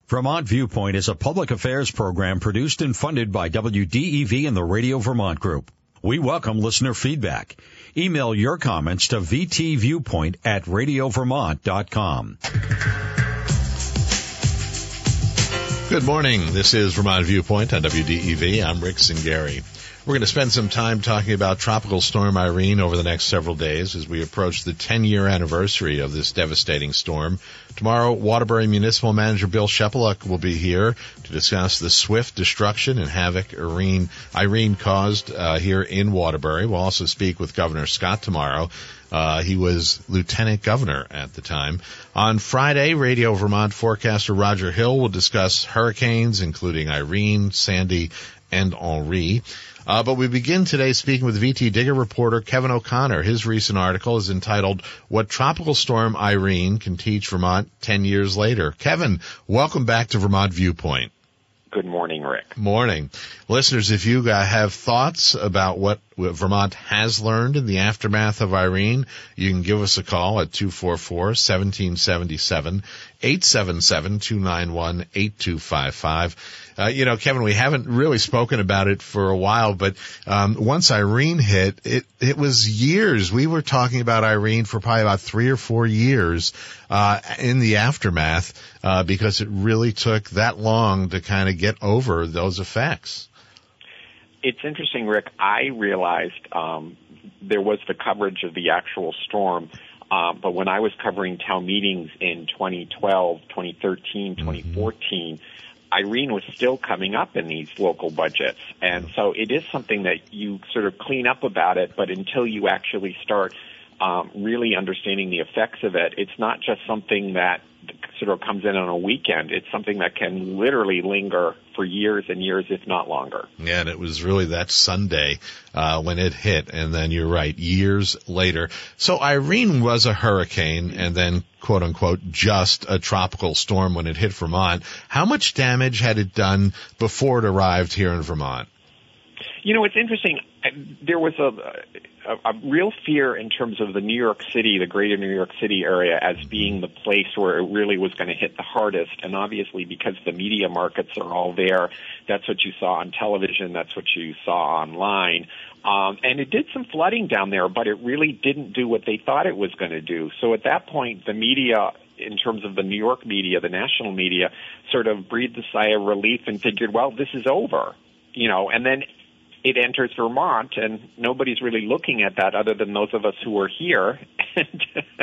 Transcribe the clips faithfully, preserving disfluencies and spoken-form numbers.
Vermont Viewpoint is a public affairs program produced and funded by W D E V and the Radio Vermont Group. We welcome listener feedback. Email your comments to v t viewpoint at radio vermont dot com. Good morning. This is Vermont Viewpoint on W D E V. I'm Rick Zingari. We're going to spend some time talking about Tropical Storm Irene over the next several days as we approach the ten-year anniversary of this devastating storm. Tomorrow, Waterbury Municipal Manager Bill Shepeluk will be here to discuss the swift destruction and havoc Irene, Irene caused uh, here in Waterbury. We'll also speak with Governor Scott tomorrow. Uh, he was lieutenant governor at the time. On Friday, Radio Vermont forecaster Roger Hill will discuss hurricanes, including Irene, Sandy, and Henri. Uh, but we begin today speaking with V T Digger reporter Kevin O'Connor. His recent article is entitled, What Tropical Storm Irene Can Teach Vermont ten years Later. Kevin, welcome back to Vermont Viewpoint. Good morning, Rick. Morning. Listeners, if you uh, have thoughts about what, what Vermont has learned in the aftermath of Irene, you can give us a call at two four four, one seven seven seven, eight seven seven, two nine one, eight two five five. Uh, you know, Kevin, we haven't really spoken about it for a while, but um, once Irene hit, it, it was years. We were talking about Irene for probably about three or four years uh, in the aftermath uh, because it really took that long to kind of get over those effects. It's interesting, Rick. I realized um, there was the coverage of the actual storm, uh, but when I was covering town meetings in twenty twelve, twenty thirteen, twenty fourteen, mm-hmm. Irene was still coming up in these local budgets. And so it is something that you sort of clean up about it, but until you actually start um, really understanding the effects of it, it's not just something that sort of comes in on a weekend. It's something that can literally linger for years and years, if not longer. Yeah, and it was really that Sunday uh, when it hit, and then you're right, years later. So Irene was a hurricane and then, quote unquote, just a tropical storm when it hit Vermont. How much damage had it done before it arrived here in Vermont? You know, it's interesting. There was a, a, a real fear in terms of the New York City, the greater New York City area, as being the place where it really was going to hit the hardest. And obviously, because the media markets are all there, that's what you saw on television, that's what you saw online. Um, and it did some flooding down there, but it really didn't do what they thought it was going to do. So at that point, the media, in terms of the New York media, the national media, sort of breathed a sigh of relief and figured, well, this is over. You know, and then it enters Vermont, and nobody's really looking at that other than those of us who are here. And,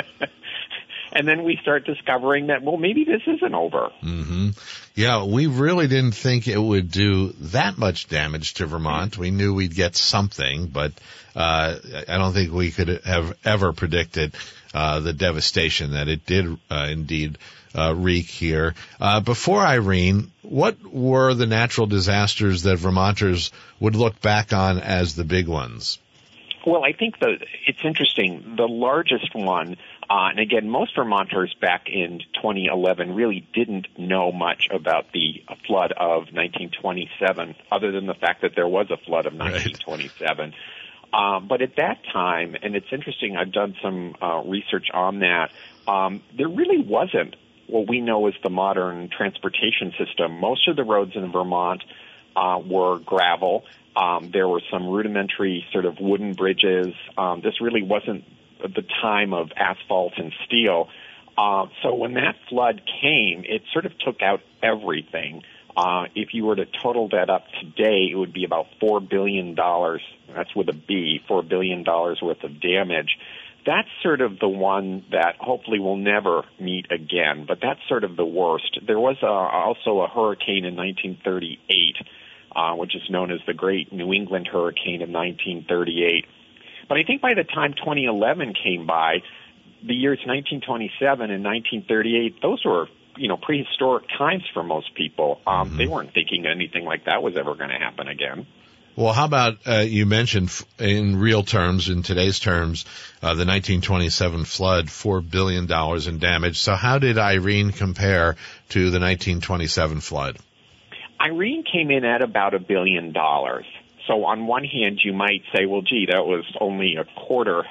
and then we start discovering that, well, maybe this isn't over. Mm-hmm. Yeah, we really didn't think it would do that much damage to Vermont. We knew we'd get something, but uh, I don't think we could have ever predicted uh, the devastation that it did uh, indeed Uh, wreak here. Uh, before Irene, what were the natural disasters that Vermonters would look back on as the big ones? Well, I think the, it's interesting. The largest one, uh, and again, most Vermonters back in twenty eleven really didn't know much about the flood of nineteen twenty-seven, other than the fact that there was a flood of nineteen twenty-seven. Right. Um, but at that time, and it's interesting, I've done some uh, research on that, um, there really wasn't what we know as the modern transportation system. Most of the roads in Vermont uh, were gravel. Um, there were some rudimentary sort of wooden bridges. Um, this really wasn't the time of asphalt and steel. Uh, so when that flood came, it sort of took out everything. Uh, if you were to total that up today, it would be about four billion dollars. That's with a B, four billion dollars worth of damage. That's sort of the one that hopefully we'll never meet again, but that's sort of the worst. There was a, also a hurricane in nineteen thirty-eight, uh, which is known as the Great New England Hurricane of nineteen thirty-eight. But I think by the time twenty eleven came by, the years nineteen twenty-seven and nineteen thirty-eight, those were, you know, prehistoric times for most people. Um, mm-hmm. They weren't thinking anything like that was ever going to happen again. Well, how about, uh, you mentioned f- in real terms, in today's terms, uh, the nineteen twenty-seven flood, four billion dollars in damage. So how did Irene compare to the nineteen twenty-seven flood? Irene came in at about a billion dollars. So on one hand, you might say, well, gee, that was only a quarter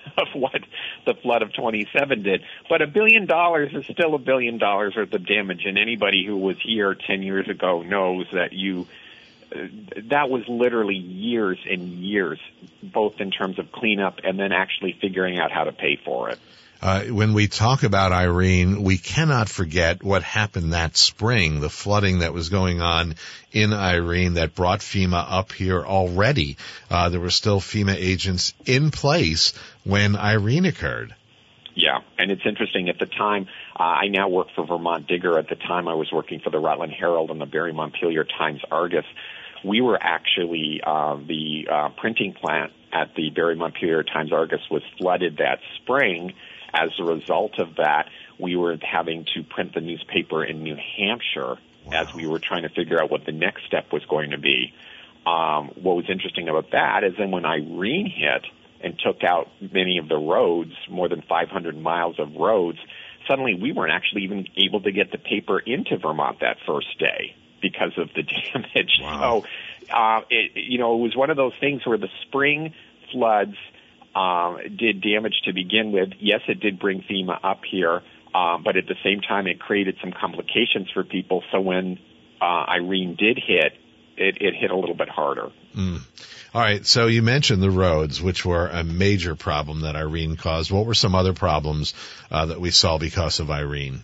of what the flood of twenty-seven did. But a billion dollars is still a billion dollars worth of damage, and anybody who was here ten years ago knows that you uh, that was literally years and years, both in terms of cleanup and then actually figuring out how to pay for it. Uh, when we talk about Irene, we cannot forget what happened that spring, the flooding that was going on in Irene that brought FEMA up here already. Uh, there were still FEMA agents in place when Irene occurred. Yeah, and it's interesting. At the time, uh, I now work for Vermont Digger. At the time, I was working for the Rutland Herald and the Barre-Montpelier Times-Argus. We were actually, uh, the uh, printing plant at the Barre-Montpelier Times-Argus was flooded that spring. As a result of that, we were having to print the newspaper in New Hampshire wow. as we were trying to figure out what the next step was going to be. Um, what was interesting about that is then when Irene hit and took out many of the roads, more than five hundred miles of roads, suddenly we weren't actually even able to get the paper into Vermont that first day because of the damage. Wow. So, uh, it, you know, it was one of those things where the spring floods Um, did damage to begin with. Yes, it did bring FEMA up here, um, but at the same time, it created some complications for people. So when uh, Irene did hit, it, it hit a little bit harder. Mm. All right. So you mentioned the roads, which were a major problem that Irene caused. What were some other problems uh, that we saw because of Irene?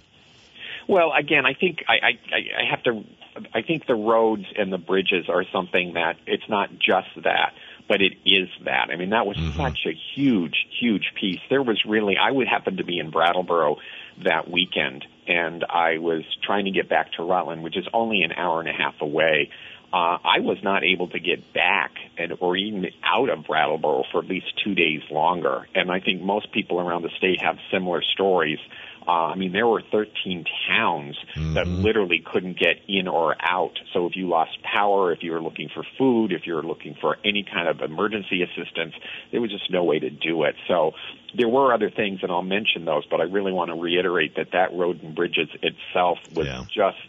Well, again, I think I, I, I have to. I think the roads and the bridges are something that it's not just that. But it is that. I mean, that was mm-hmm. such a huge, huge piece. There was really, I would happen to be in Brattleboro that weekend, and I was trying to get back to Rutland, which is only an hour and a half away. Uh, I was not able to get back and or even out of Brattleboro for at least two days longer. And I think most people around the state have similar stories. Uh, I mean, there were thirteen towns mm-hmm. that literally couldn't get in or out. So if you lost power, if you were looking for food, if you were looking for any kind of emergency assistance, there was just no way to do it. So there were other things, and I'll mention those, but I really want to reiterate that that road and bridges itself was yeah. just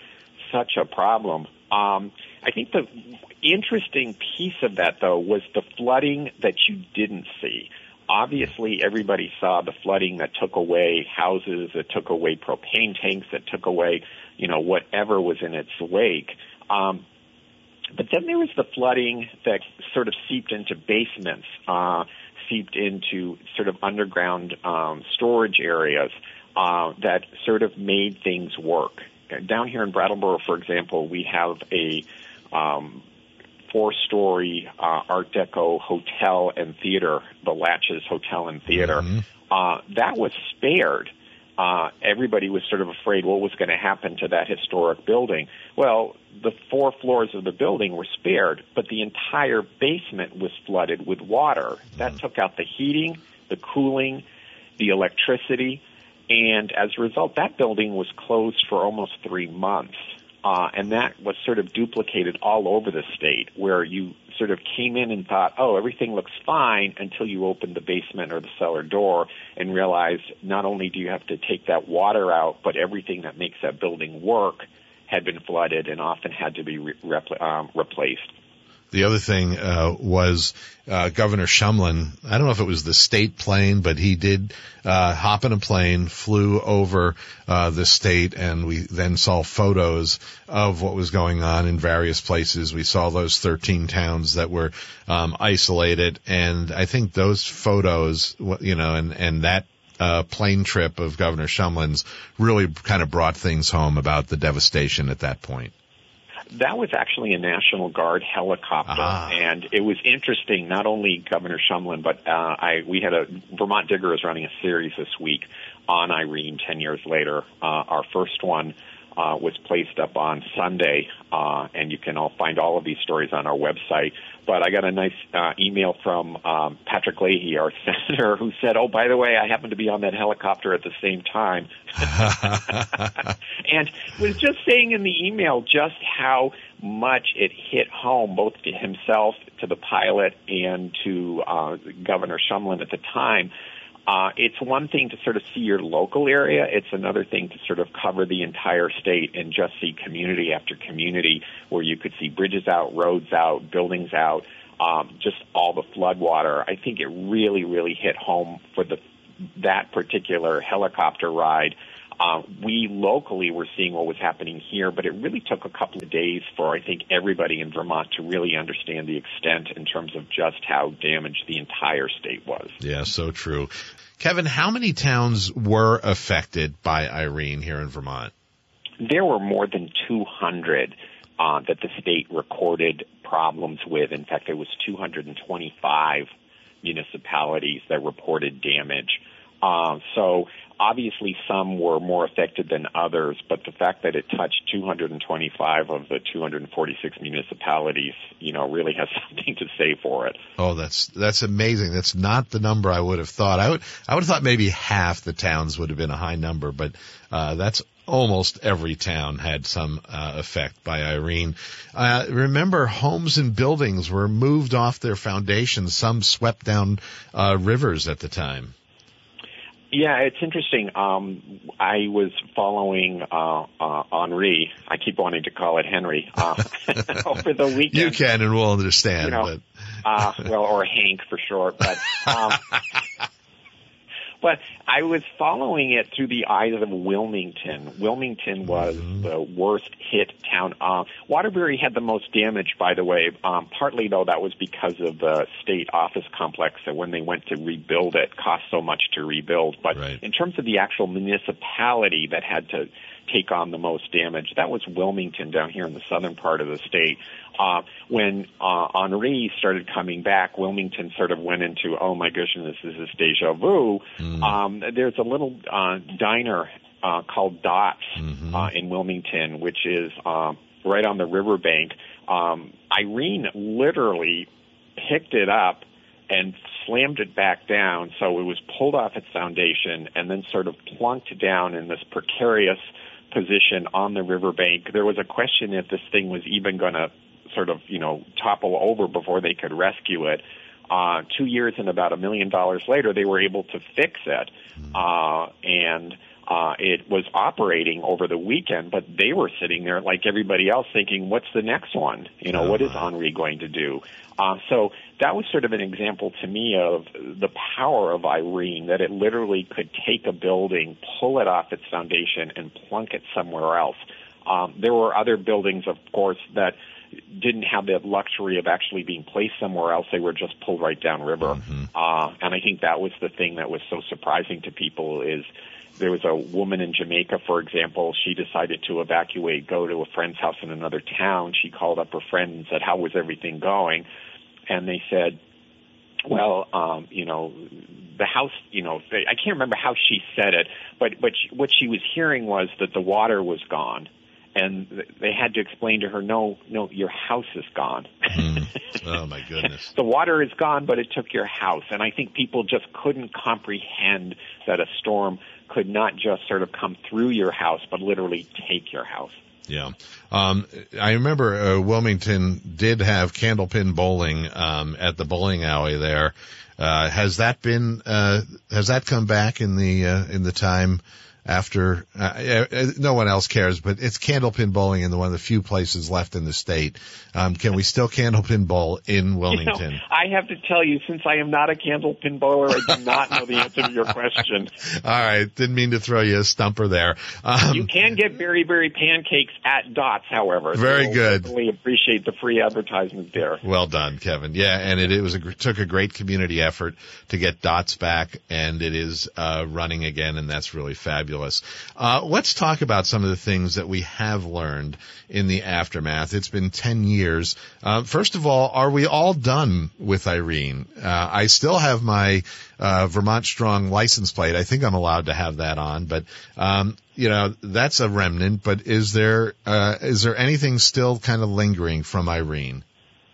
such a problem. Um, I think the interesting piece of that, though, was the flooding that you didn't see. Obviously, everybody saw the flooding that took away houses, that took away propane tanks, that took away, you know, whatever was in its wake. Um, but then there was the flooding that sort of seeped into basements, uh, seeped into sort of underground um, storage areas uh, that sort of made things work. Down here in Brattleboro, for example, we have a um, four-story uh, Art Deco hotel and theater, the Latches Hotel and Theater. Mm-hmm. Uh, that was spared. Uh, everybody was sort of afraid what was going to happen to that historic building. Well, the four floors of the building were spared, but the entire basement was flooded with water. Mm-hmm. That took out the heating, the cooling, the electricity, and as a result, that building was closed for almost three months. Uh, and that was sort of duplicated all over the state, where you sort of came in and thought, oh, everything looks fine, until you opened the basement or the cellar door and realized not only do you have to take that water out, but everything that makes that building work had been flooded and often had to be re- repl- um, replaced. The other thing uh, was uh, Governor Shumlin. I don't know if it was the state plane, but he did uh, hop in a plane, flew over uh, the state, and we then saw photos of what was going on in various places. We saw those thirteen towns that were um, isolated, and I think those photos, you know, and, and that uh, plane trip of Governor Shumlin's really kind of brought things home about the devastation at that point. That was actually a National Guard helicopter, ah. and it was interesting. Not only Governor Shumlin, but uh, I we had a Vermont Digger is running a series this week on Irene. Ten years later, uh, our first one uh, was placed up on Sunday, uh, and you can all find all of these stories on our website. But I got a nice uh, email from um, Patrick Leahy, our senator, who said, oh, by the way, I happened to be on that helicopter at the same time. And was just saying in the email just how much it hit home, both to himself, to the pilot, and to uh, Governor Shumlin at the time. Uh, it's one thing to sort of see your local area. It's another thing to sort of cover the entire state and just see community after community where you could see bridges out, roads out, buildings out. um, just all the floodwater, I think it really, really hit home for the that particular helicopter ride. Uh, we locally were seeing what was happening here, but it really took a couple of days for, I think, everybody in Vermont to really understand the extent in terms of just how damaged the entire state was. Yeah, so true. Kevin, how many towns were affected by Irene here in Vermont? There were more than two hundred uh, that the state recorded problems with. In fact, there was two hundred twenty-five municipalities that reported damage. Uh, so obviously some were more affected than others, but the fact that it touched two hundred twenty-five of the two hundred forty-six municipalities, you know, really has something to say for it. Oh, that's that's amazing. That's not the number I would have thought. I would I would have thought maybe half the towns would have been a high number, but uh, that's almost every town had some uh, effect by Irene. Uh, remember, homes and buildings were moved off their foundations. Some swept down uh, rivers at the time. Yeah, it's interesting. Um, I was following uh, uh, Henri. I keep wanting to call it Henry uh, over the weekend. You can, and we'll understand. You know, but. uh, well, or Hank for short. But um, but I was following it through the eyes of Wilmington. Wilmington was mm-hmm. the worst hit town. Uh, Waterbury had the most damage, by the way. Um, partly, though, that was because of the state office complex, that when they went to rebuild it, cost so much to rebuild. But right. in terms of the actual municipality that had to take on the most damage, that was Wilmington down here in the southern part of the state. Uh, when uh, Henri started coming back, Wilmington sort of went into, oh my goodness, this is deja vu. Mm. Um, there's a little uh, diner uh, called Dots mm-hmm. uh, in Wilmington, which is uh, right on the riverbank. Um, Irene literally picked it up and slammed it back down, so it was pulled off its foundation and then sort of plunked down in this precarious position on the riverbank. There was a question if this thing was even going to sort of, you know, topple over before they could rescue it. Uh, two years and about a million dollars later, they were able to fix it. Uh, and uh, it was operating over the weekend, but they were sitting there like everybody else thinking, what's the next one? You know, oh, what is Henri going to do? Uh, so that was sort of an example to me of the power of Irene, that it literally could take a building, pull it off its foundation, and plunk it somewhere else. Um, there were other buildings, of course, that didn't have the luxury of actually being placed somewhere else. They were just pulled right downriver. Mm-hmm. Uh, and I think that was the thing that was so surprising to people is there was a woman in Jamaica, for example. She decided to evacuate, go to a friend's house in another town. She called up her friend and said, how was everything going? And they said, well, um, you know, the house, you know, I can't remember how she said it, but, but she, what she was hearing was that the water was gone. And they had to explain to her, no, no, your house is gone. Mm. Oh, my goodness. The water is gone, but it took your house. And I think people just couldn't comprehend that a storm could not just sort of come through your house, but literally take your house. Yeah. Um, I remember uh, Wilmington did have candlepin bowling um, at the bowling alley there. Uh, has that been, uh, has that come back in the, uh, in the time after, uh, no one else cares, but it's candlepin bowling in the one of the few places left in the state. Um, can we still candlepin bowl in Wilmington? You know, I have to tell you, since I am not a candlepin bowler, I do not know the answer to your question. All right. Didn't mean to throw you a stumper there. Um, you can get berry berry pancakes at Dots, however. Very so good. We appreciate the free advertisement there. Well done, Kevin. Yeah, and it, it was a, took a great community effort to get Dots back, and it is uh, running again, and that's really fabulous. Uh, let's talk about some of the things that we have learned in the aftermath. It's been ten years. Uh, first of all, are we all done with Irene? Uh, I still have my uh, Vermont Strong license plate. I think I'm allowed to have that on, but um, you know, that's a remnant. But is there uh, is there anything still kind of lingering from Irene?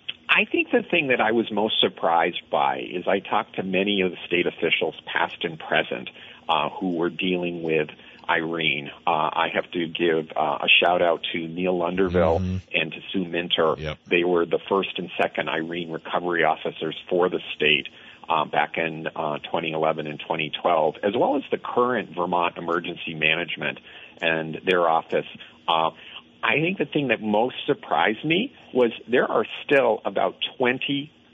I think the thing that I was most surprised by is I talked to many of the state officials, past and present, uh, who were dealing with Irene. Uh, I have to give uh, a shout out to Neil Lunderville mm-hmm. and to Sue Minter. Yep. They were the first and second Irene recovery officers for the state uh, back in uh, twenty eleven and twenty twelve, as well as the current Vermont Emergency Management and their office. Uh, I think the thing that most surprised me was there are still about twenty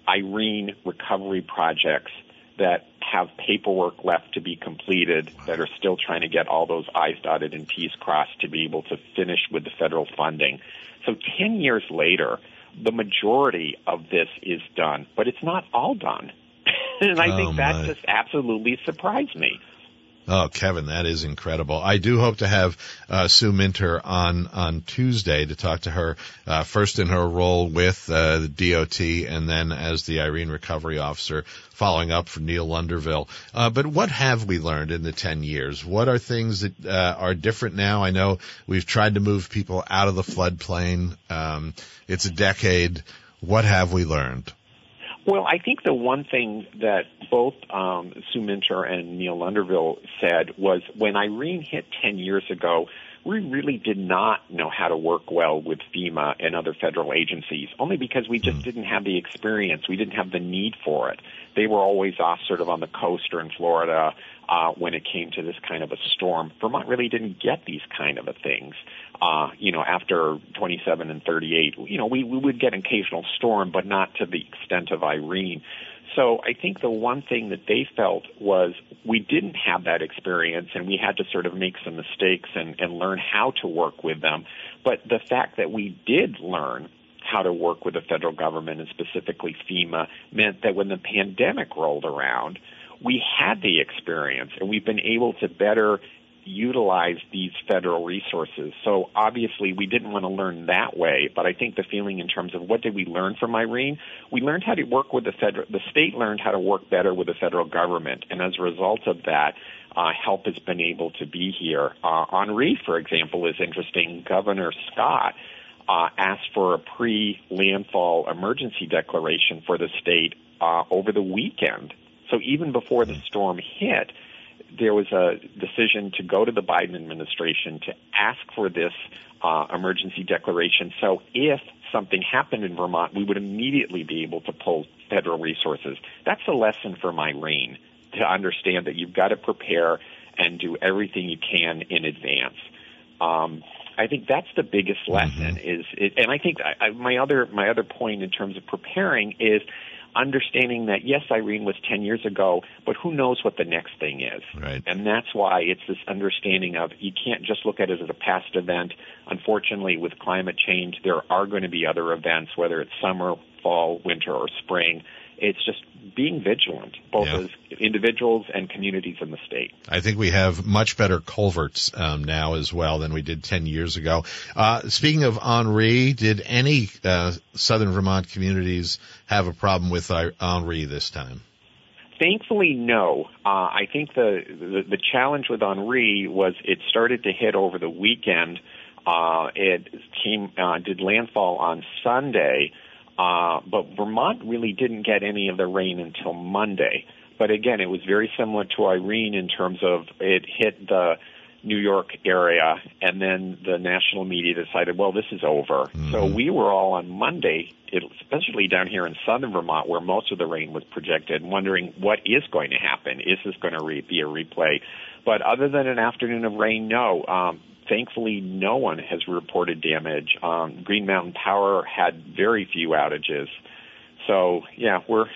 Irene recovery projects that have paperwork left to be completed, that are still trying to get all those I's dotted and T's crossed to be able to finish with the federal funding. So ten years later, the majority of this is done, but it's not all done. And I oh, think that my. just absolutely surprised me. Oh, Kevin, that is incredible. I do hope to have uh, Sue Minter on on Tuesday to talk to her, uh, first in her role with uh, the D O T and then as the Irene Recovery Officer, following up for Neil Lunderville. Uh, but what have we learned in the ten years? What are things that uh, are different now? I know we've tried to move people out of the floodplain. Um, it's a decade. What have we learned? Well, I think the one thing that both um, Sue Minter and Neil Lunderville said was when Irene hit ten years ago, we really did not know how to work well with FEMA and other federal agencies, only because we just didn't have the experience. We didn't have the need for it. They were always off sort of on the coast or in Florida uh, when it came to this kind of a storm. Vermont really didn't get these kind of a things. Uh, you know, after twenty-seven and thirty-eight, you know, we, we would get an occasional storm, but not to the extent of Irene. So I think the one thing that they felt was we didn't have that experience, and we had to sort of make some mistakes and, and learn how to work with them. But the fact that we did learn how to work with the federal government, and specifically FEMA, meant that when the pandemic rolled around, we had the experience, and we've been able to better utilize these federal resources. So obviously we didn't want to learn that way, but I think the feeling in terms of what did we learn from Irene, we learned how to work with the federal, the state learned how to work better with the federal government, and as a result of that, uh, help has been able to be here. Uh, Henri, for example, is interesting. Governor Scott uh, asked for a pre-landfall emergency declaration for the state uh, over the weekend. So even before the storm hit, there was a decision to go to the Biden administration to ask for this uh, emergency declaration. So if something happened in Vermont, we would immediately be able to pull federal resources. That's a lesson from Irene, to understand that you've got to prepare and do everything you can in advance. Um, I think that's the biggest lesson. Mm-hmm. Is it, and I think I, I, my other my other point in terms of preparing is understanding that, yes, Irene was ten years ago, but who knows what the next thing is. Right. And that's why it's this understanding of you can't just look at it as a past event. Unfortunately, with climate change, there are going to be other events, whether it's summer, fall, winter, or spring. It's just being vigilant, both yeah. as individuals and communities in the state. I think we have much better culverts um, now as well than we did ten years ago. Uh, speaking of Henri, did any uh, southern Vermont communities have a problem with Henri this time? Thankfully, no. Uh, I think the, the the challenge with Henri was it started to hit over the weekend. Uh, it came uh, did landfall on Sunday. Uh, but Vermont really didn't get any of the rain until Monday. But again, it was very similar to Irene in terms of it hit the New York area, and then the national media decided, well, this is over. Mm-hmm. So we were all on Monday, it, especially down here in southern Vermont, where most of the rain was projected, wondering what is going to happen. Is this going to re- be a replay? But other than an afternoon of rain, no. Um, Thankfully, no one has reported damage. Um, Green Mountain Power had very few outages. So, yeah, we're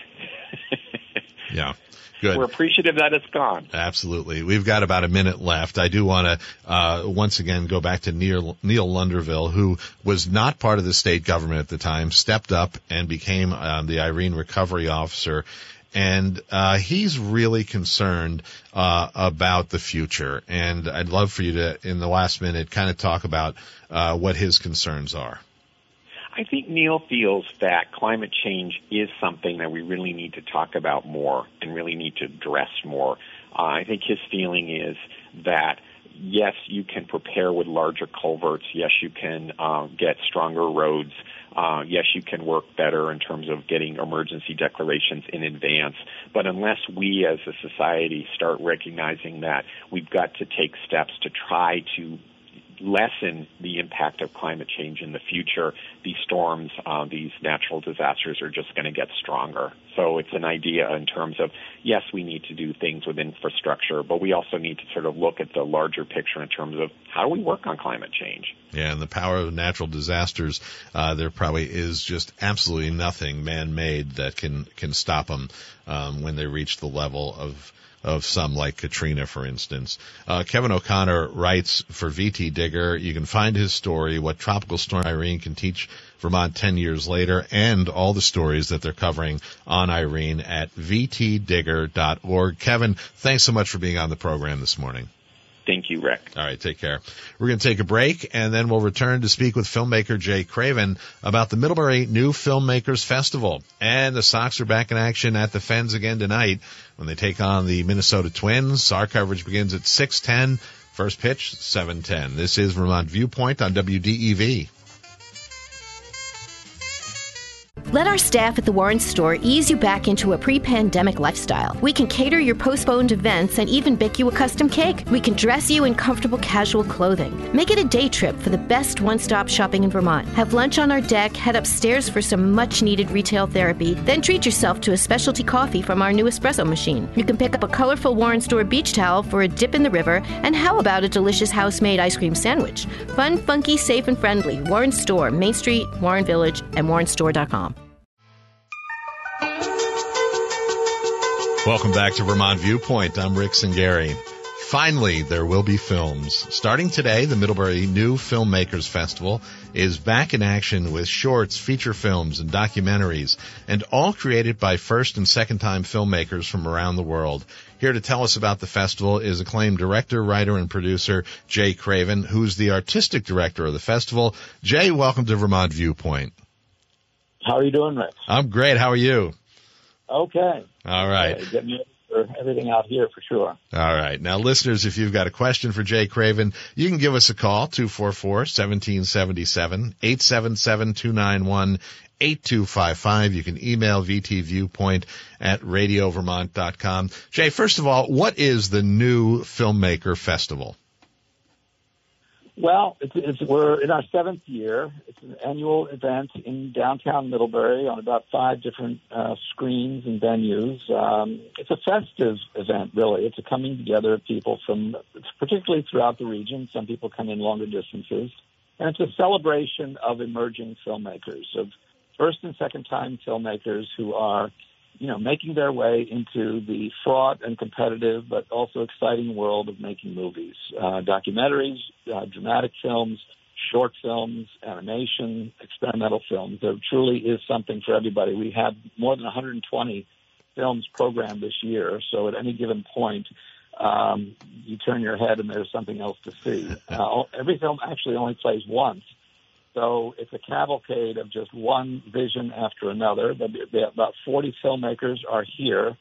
yeah, good. We're appreciative that it's gone. Absolutely. We've got about a minute left. I do want to uh, once again go back to Neil, Neil Lunderville, who was not part of the state government at the time, stepped up and became uh, the Irene Recovery Officer. And uh he's really concerned uh about the future. And I'd love for you to, in the last minute, kind of talk about uh what his concerns are. I think Neil feels that climate change is something that we really need to talk about more and really need to address more. Uh, I think his feeling is that, yes, you can prepare with larger culverts. Yes, you can uh, get stronger roads. Uh, yes, you can work better in terms of getting emergency declarations in advance. But unless we as a society start recognizing that we've got to take steps to try to lessen the impact of climate change in the future, these storms, uh, these natural disasters are just going to get stronger. So it's an idea in terms of, yes, we need to do things with infrastructure, but we also need to sort of look at the larger picture in terms of how do we work on climate change. Yeah, and the power of natural disasters, uh, there probably is just absolutely nothing man-made that can, can stop them um, when they reach the level of of some like Katrina, for instance. Uh, Kevin O'Connor writes for V T Digger. You can find his story, What Tropical Storm Irene Can Teach Vermont ten years Later, and all the stories that they're covering on Irene at v t digger dot org. Kevin, thanks so much for being on the program this morning. Thank you, Rick. All right, take care. We're going to take a break, and then we'll return to speak with filmmaker Jay Craven about the Middlebury New Filmmakers Festival. And the Sox are back in action at the Fens again tonight when they take on the Minnesota Twins. Our coverage begins at six ten. First pitch, seven ten. This is Vermont Viewpoint on W D E V. Let our staff at the Warren store ease you back into a pre-pandemic lifestyle. We can cater your postponed events and even bake you a custom cake. We can dress you in comfortable casual clothing. Make it a day trip for the best one-stop shopping in Vermont. Have lunch on our deck, head upstairs for some much-needed retail therapy, then treat yourself to a specialty coffee from our new espresso machine. You can pick up a colorful Warren store beach towel for a dip in the river, and how about a delicious house-made ice cream sandwich? Fun, funky, safe, and friendly. Warren Store, Main Street, Warren Village, and warren store dot com. Welcome back to Vermont Viewpoint. I'm Rick Singari. Finally, there will be films. Starting today, the Middlebury New Filmmakers Festival is back in action with shorts, feature films, and documentaries, and all created by first and second-time filmmakers from around the world. Here to tell us about the festival is acclaimed director, writer, and producer Jay Craven, who's the artistic director of the festival. Jay, welcome to Vermont Viewpoint. How are you doing, Rick? I'm great. How are you? Okay. All right. Okay. Getting ready for everything out here for sure. All right. Now, listeners, if you've got a question for Jay Craven, you can give us a call, two four four, one seven seven seven, eight seven seven, two nine one, eight two five five. You can email vtviewpoint at radio vermont dot com. Jay, first of all, what is the New Filmmaker Festival? Well, it's, it's, we're in our seventh year. It's an annual event in downtown Middlebury on about five different uh, screens and venues. Um, it's a festive event, really. It's a coming together of people from, particularly throughout the region. Some people come in longer distances. And it's a celebration of emerging filmmakers, of first and second time filmmakers who are, you know, making their way into the fraught and competitive but also exciting world of making movies, uh, documentaries, uh, dramatic films, short films, animation, experimental films. There truly is something for everybody. We have more than one hundred twenty films programmed this year, so at any given point, um, you turn your head and there's something else to see. Uh, every film actually only plays once. So it's a cavalcade of just one vision after another. About forty filmmakers are here.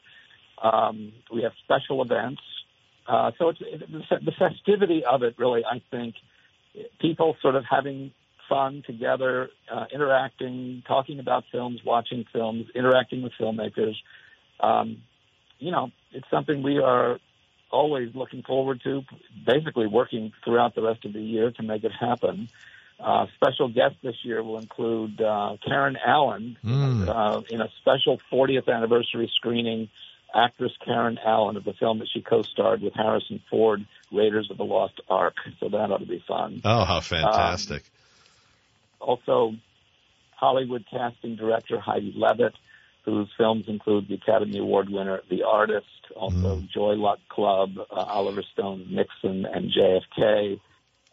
Um, we have special events. Uh, so it's, it, the festivity of it, really, I think, people sort of having fun together, uh, interacting, talking about films, watching films, interacting with filmmakers. Um, you know, it's something we are always looking forward to, basically working throughout the rest of the year to make it happen. Uh, special guests this year will include uh, Karen Allen mm. uh, in a special fortieth anniversary screening. Actress Karen Allen of the film that she co-starred with Harrison Ford, Raiders of the Lost Ark. So that ought to be fun. Oh, how fantastic! Um, also, Hollywood casting director Heidi Levitt, whose films include the Academy Award winner The Artist, also mm. Joy Luck Club, uh, Oliver Stone's Nixon, and J F K.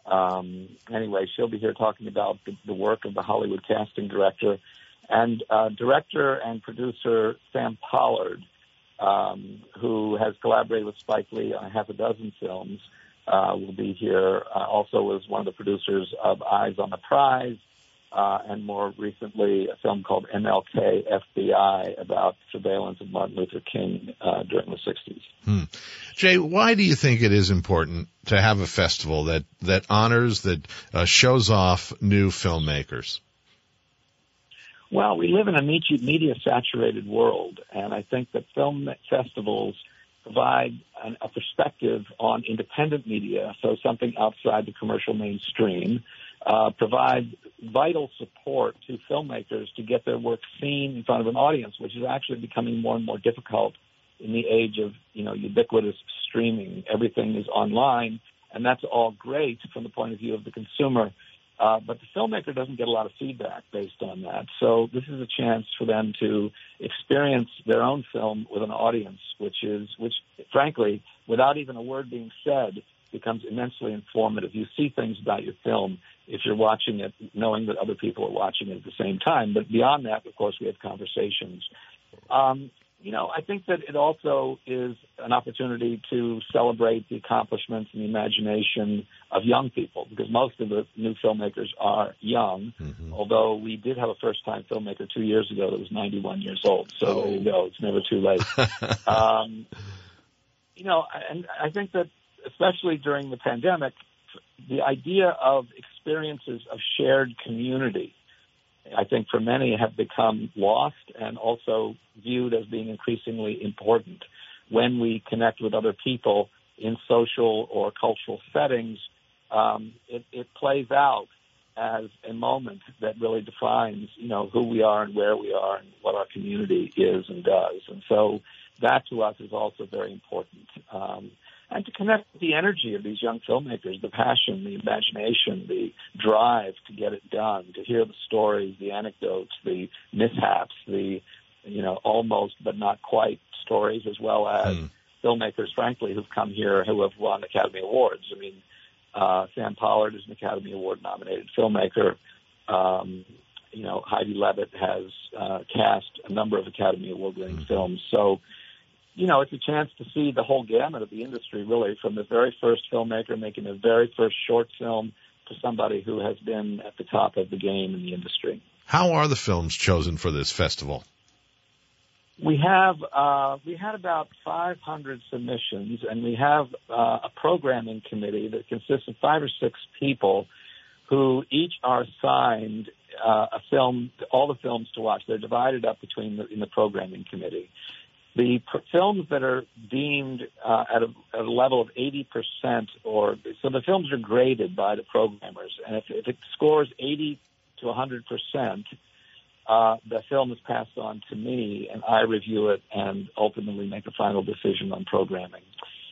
Um, anyway, she'll be here talking about the, the work of the Hollywood casting director. And uh, director and producer Sam Pollard, um, who has collaborated with Spike Lee on a half a dozen films, uh, will be here. Uh, also was one of the producers of Eyes on the Prize, uh, and more recently a film called M L K F B I about surveillance of Martin Luther King uh, during the sixties. Hmm. Jay, why do you think it is important to have a festival that, that honors, that uh, shows off new filmmakers? Well, we live in a media-saturated world, and I think that film festivals provide an, a perspective on independent media, so something outside the commercial mainstream, uh, provide vital support to filmmakers to get their work seen in front of an audience, which is actually becoming more and more difficult in the age of, you know, ubiquitous streaming. Everything is online, and that's all great from the point of view of the consumer. Uh, but the filmmaker doesn't get a lot of feedback based on that. So this is a chance for them to experience their own film with an audience, which is, which frankly, without even a word being said, becomes immensely informative. You see things about your film if you're watching it, knowing that other people are watching it at the same time. But beyond that, of course, we have conversations. Um, You know, I think that it also is an opportunity to celebrate the accomplishments and the imagination of young people, because most of the new filmmakers are young, mm-hmm. although we did have a first-time filmmaker two years ago that was ninety-one years old. So oh. there you go. It's never too late. um, you know, and I think that especially during the pandemic, the idea of experiences of shared community, I think for many have become lost and also viewed as being increasingly important. When we connect with other people in social or cultural settings, um, it, it plays out as a moment that really defines, you know, who we are and where we are and what our community is and does. And so that to us is also very important. Um, and to connect with the energy of these young filmmakers, the passion, the imagination, the drive to get it done, to hear the stories, the anecdotes, the mishaps, the, you know, almost but not quite stories, as well as mm. filmmakers, frankly, who've come here who have won Academy Awards. I mean, uh, Sam Pollard is an Academy Award-nominated filmmaker. Um, you know, Heidi Levitt has uh, cast a number of Academy Award-winning mm. films. So, you know, it's a chance to see the whole gamut of the industry, really, from the very first filmmaker making the very first short film to somebody who has been at the top of the game in the industry. How are the films chosen for this festival? We have uh, we had about five hundred submissions, and we have uh, a programming committee that consists of five or six people who each are assigned uh, a film, all the films to watch. They're divided up between the, in the programming committee. The pr- films that are deemed uh, at, a, at a level of eighty percent, or so the films are graded by the programmers, and if, if it scores eighty to one hundred percent, uh, the film is passed on to me, and I review it and ultimately make a final decision on programming.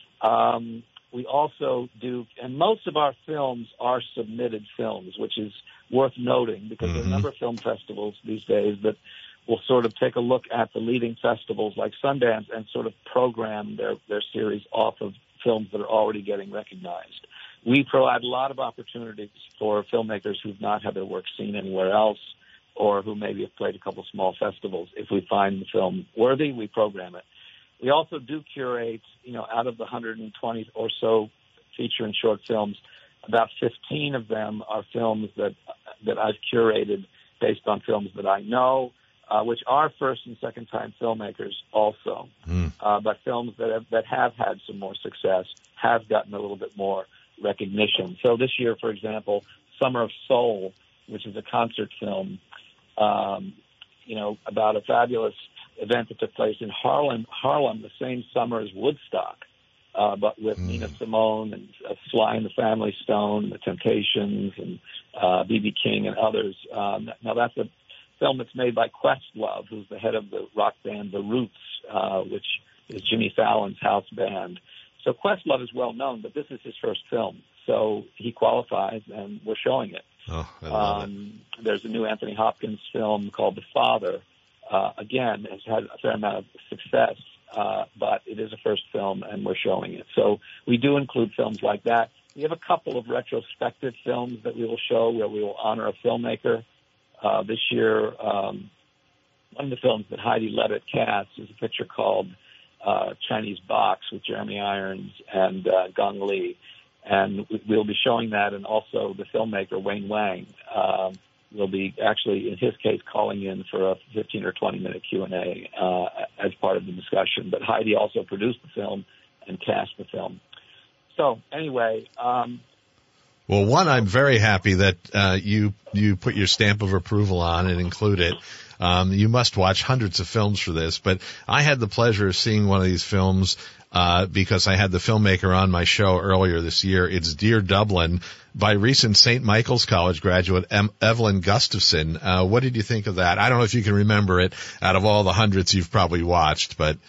Um, we also do, and most of our films are submitted films, which is worth noting because mm-hmm. there are a number of film festivals these days that will sort of take a look at the leading festivals like Sundance and sort of program their, their series off of films that are already getting recognized. We provide a lot of opportunities for filmmakers who've not had their work seen anywhere else or who maybe have played a couple small festivals. If we find the film worthy, we program it. We also do curate, you know, out of the one hundred twenty or so feature and short films, about fifteen of them are films that that I've curated based on films that I know, Uh, which are first and second time filmmakers also, mm. uh, but films that have, that have had some more success, have gotten a little bit more recognition. So this year, for example, Summer of Soul, which is a concert film, um, you know, about a fabulous event that took place in Harlem, Harlem the same summer as Woodstock, uh, but with mm. Nina Simone and uh, Sly and the Family Stone, and the Temptations, and uh, B B King and others. Um, now that's a film that's made by Questlove, who's the head of the rock band The Roots, uh, which is Jimmy Fallon's house band. So Questlove is well known, but this is his first film. So he qualifies, and we're showing it. Oh, I love um, it. There's a new Anthony Hopkins film called The Father. Uh, again, has had a fair amount of success, uh, but it is a first film, and we're showing it. So we do include films like that. We have a couple of retrospective films that we will show where we will honor a filmmaker. Uh, this year, um, one of the films that Heidi Levitt cast is a picture called uh, Chinese Box with Jeremy Irons and uh, Gong Li. And we'll be showing that, and also the filmmaker Wayne Wang um, will be actually, in his case, calling in for a fifteen or twenty minute Q and A uh, as part of the discussion. But Heidi also produced the film and cast the film. So anyway... Um, Well, one, I'm very happy that uh, you you put your stamp of approval on and include it. Um, you must watch hundreds of films for this, but I had the pleasure of seeing one of these films uh, because I had the filmmaker on my show earlier this year. It's Dear Dublin by recent Saint Michael's College graduate em- Evelyn Gustafson. Uh, what did you think of that? I don't know if you can remember it out of all the hundreds you've probably watched, but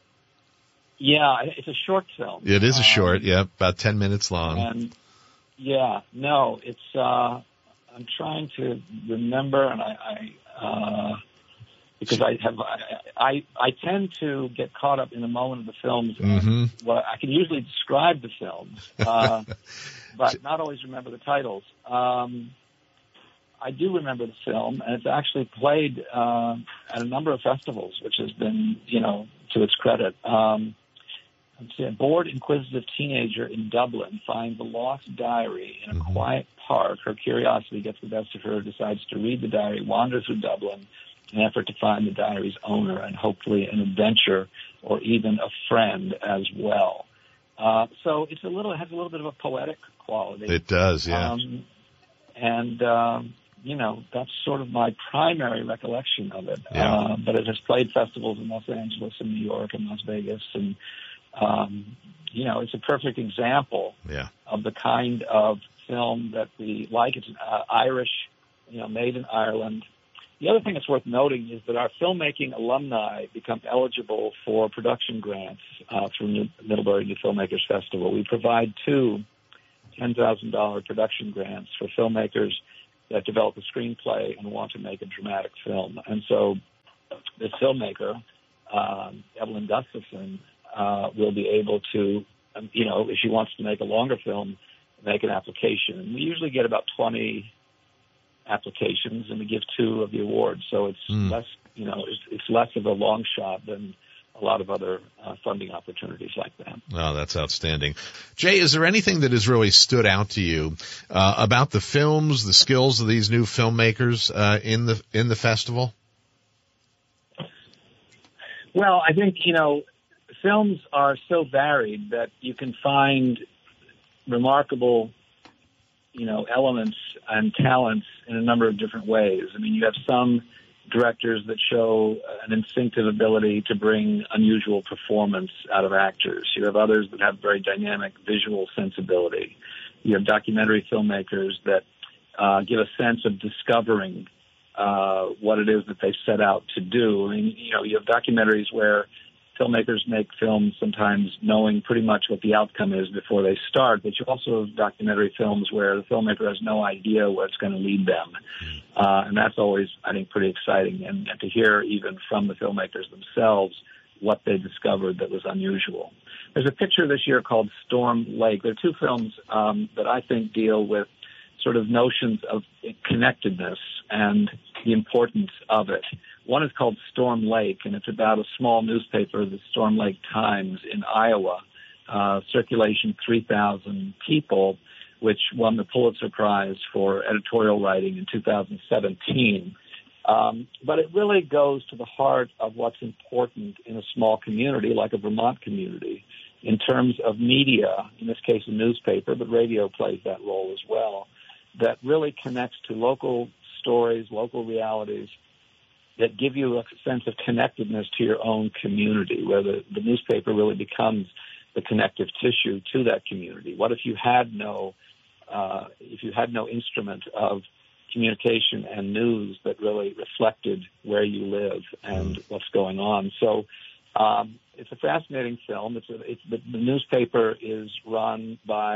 yeah, it's a short film. it is a short, um, yeah, about ten minutes long. And yeah, no, it's. Uh, I'm trying to remember, and I, I uh, because I have, I, I, I tend to get caught up in the moment of the films. Mm-hmm. Well, I can usually describe the films, uh, but not always remember the titles. Um, I do remember the film, and it's actually played uh, at a number of festivals, which has been, you know, to its credit. Um, A bored, inquisitive teenager in Dublin finds a lost diary in a Mm-hmm. quiet park. Her curiosity gets the best of her, decides to read the diary, wanders through Dublin in an effort to find the diary's owner and hopefully an adventure or even a friend as well. Uh, so it's a little, it has a little bit of a poetic quality. It does, yeah. Um, and, um, you know, that's sort of my primary recollection of it. Yeah. Uh, but it has played festivals in Los Angeles and New York and Las Vegas, and Um, you know, it's a perfect example Yeah. of the kind of film that we like. It's uh, Irish, you know, made in Ireland. The other thing that's worth noting is that our filmmaking alumni become eligible for production grants uh, through New Middlebury New Filmmakers Festival. We provide two ten thousand dollars production grants for filmmakers that develop a screenplay and want to make a dramatic film. And so this filmmaker, um, Evelyn Gustafson, Uh, will be able to, um, you know, if she wants to make a longer film, make an application. And we usually get about twenty applications, and we give two of the awards. So it's Mm. less, you know, it's, it's less of a long shot than a lot of other uh, funding opportunities like that. Oh, that's outstanding. Jay, is there anything that has really stood out to you uh, about the films, the skills of these new filmmakers uh, in the in the festival? Well, I think, you know, films are so varied that you can find remarkable, you know, elements and talents in a number of different ways. I mean, you have some directors that show an instinctive ability to bring unusual performance out of actors. You have others that have very dynamic visual sensibility. You have documentary filmmakers that uh, give a sense of discovering uh, what it is that they set out to do. I mean, you know, you have documentaries where filmmakers make films sometimes knowing pretty much what the outcome is before they start, but you also have documentary films where the filmmaker has no idea where it's going to lead them. Uh, and that's always, I think, pretty exciting. And, and to hear even from the filmmakers themselves what they discovered that was unusual. There's a picture this year called Storm Lake. There are two films um, that I think deal with sort of notions of connectedness and the importance of it. One is called Storm Lake, and it's about a small newspaper, the Storm Lake Times in Iowa, uh, circulation three thousand people, which won the Pulitzer Prize for editorial writing in two thousand seventeen. Um, but it really goes to the heart of what's important in a small community like a Vermont community in terms of media, in this case a newspaper, but radio plays that role as well, that really connects to local stories, local realities, that give you a sense of connectedness to your own community, where the, the newspaper really becomes the connective tissue to that community. What if you had no, uh, if you had no instrument of communication and news that really reflected where you live and what's going on? So um, it's a fascinating film. It's, a, it's the, the newspaper is run by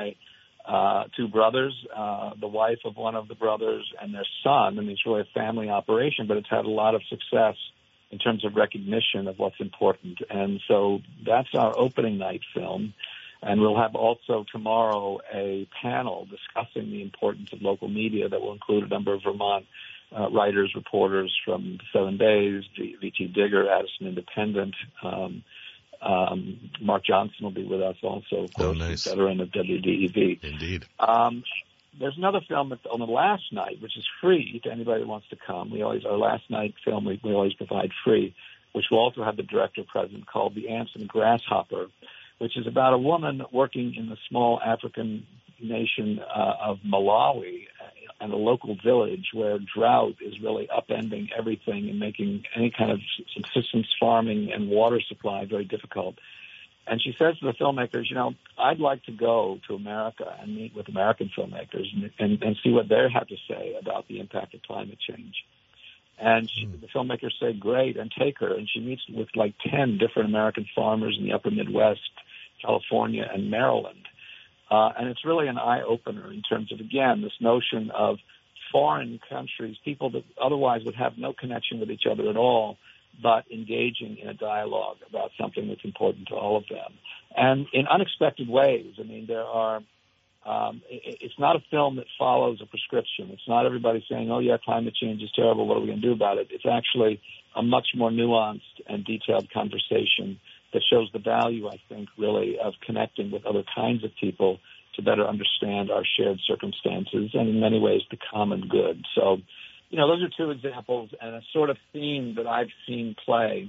Uh, two brothers, uh, the wife of one of the brothers and their son. I mean, it's really a family operation, but it's had a lot of success in terms of recognition of what's important. And so that's our opening night film. And we'll have also tomorrow a panel discussing the importance of local media that will include a number of Vermont uh, writers, reporters from Seven Days, V T Digger, Addison Independent, um, Um, Mark Johnson will be with us also, of course, oh, nice. veteran of W D E V. Indeed. Um, there's another film that, on the last night, which is free to anybody that wants to come. We always, our last night film, we, we always provide free, which will also have the director present, called The Ants and Grasshopper, which is about a woman working in the small African nation uh, of Malawi and a local village where drought is really upending everything and making any kind of subsistence farming and water supply very difficult. And she says to the filmmakers, you know, I'd like to go to America and meet with American filmmakers and, and, and see what they have to say about the impact of climate change. And she, the filmmakers say, great, and take her. And she meets with like ten different American farmers in the upper Midwest, California, and Maryland. Uh, and it's really an eye-opener in terms of, again, this notion of foreign countries, people that otherwise would have no connection with each other at all, but engaging in a dialogue about something that's important to all of them. And in unexpected ways. I mean, there are, um, it, it's not a film that follows a prescription. It's not everybody saying, oh, yeah, climate change is terrible, what are we going to do about it? It's actually a much more nuanced and detailed conversation that shows the value, I think, really, of connecting with other kinds of people to better understand our shared circumstances and, in many ways, the common good. So, you know, those are two examples and a sort of theme that I've seen play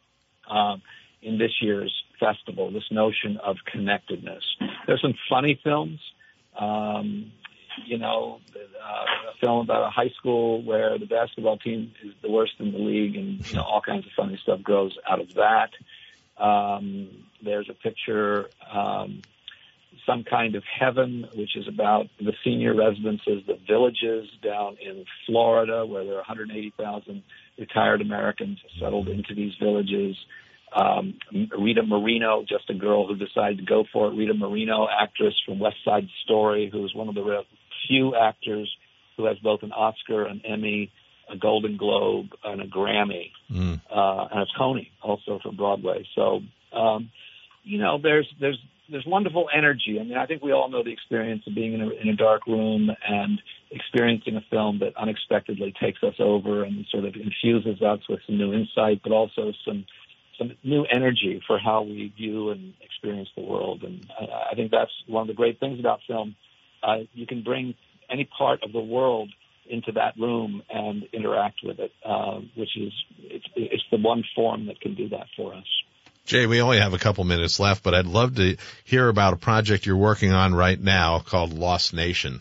um, in this year's festival, this notion of connectedness. There's some funny films, um, you know, uh, a film about a high school where the basketball team is the worst in the league, and, you know, all kinds of funny stuff grows out of that. Um, there's a picture, um, Some Kind of Heaven, which is about the senior residences, the villages down in Florida, where there are one hundred eighty thousand retired Americans settled into these villages. Um, Rita Moreno, just a girl who decided to go for it. Rita Moreno, actress from West Side Story, who is one of the few actors who has both an Oscar, an Emmy, a Golden Globe, and a Grammy, mm. uh, and a Tony also from Broadway. So, um, you know, there's there's there's wonderful energy. I mean, I think we all know the experience of being in a, in a dark room and experiencing a film that unexpectedly takes us over and sort of infuses us with some new insight, but also some some new energy for how we view and experience the world. And I, I think that's one of the great things about film. Uh, you can bring any part of the world into that room and interact with it, uh, which is it's, it's the one form that can do that for us. Jay, we only have a couple minutes left, but I'd love to hear about a project you're working on right now called Lost Nation.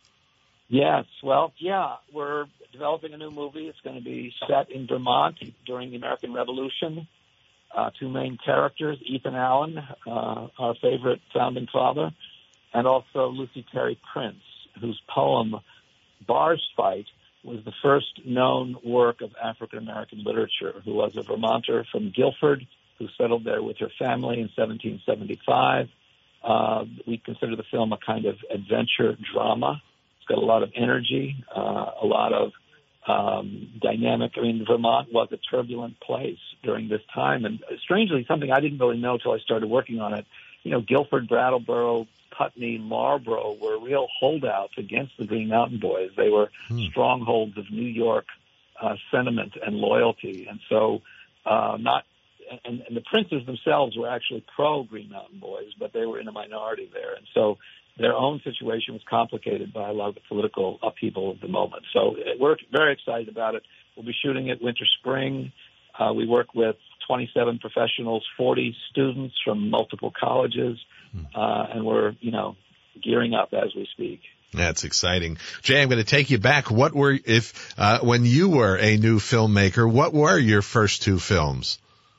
Yes, well, yeah, we're developing a new movie. It's going to be set in Vermont during the American Revolution. Uh, two main characters, Ethan Allen, uh, our favorite founding father, and also Lucy Terry Prince, whose poem Bar's Fight was the first known work of African-American literature, who was a Vermonter from Guilford, who settled there with her family in seventeen seventy-five. Uh, we consider the film a kind of adventure drama. It's got a lot of energy, uh, a lot of um, dynamic. I mean, Vermont was a turbulent place during this time, and strangely, something I didn't really know until I started working on it. You know, Guilford, Brattleboro, Putney, Marlborough were real holdouts against the Green Mountain Boys. They were hmm. strongholds of New York uh, sentiment and loyalty, and so uh, not. And, and the Princes themselves were actually pro-Green Mountain Boys, but they were in a minority there. And so their own situation was complicated by a lot of the political upheaval of the moment. So we're very excited about it. We'll be shooting it winter, spring. Uh, we work with twenty-seven professionals, forty students from multiple colleges, uh, and we're, you know, gearing up as we speak. That's exciting. Jay, I'm going to take you back. What were, if, uh, when you were a new filmmaker, what were your first two films?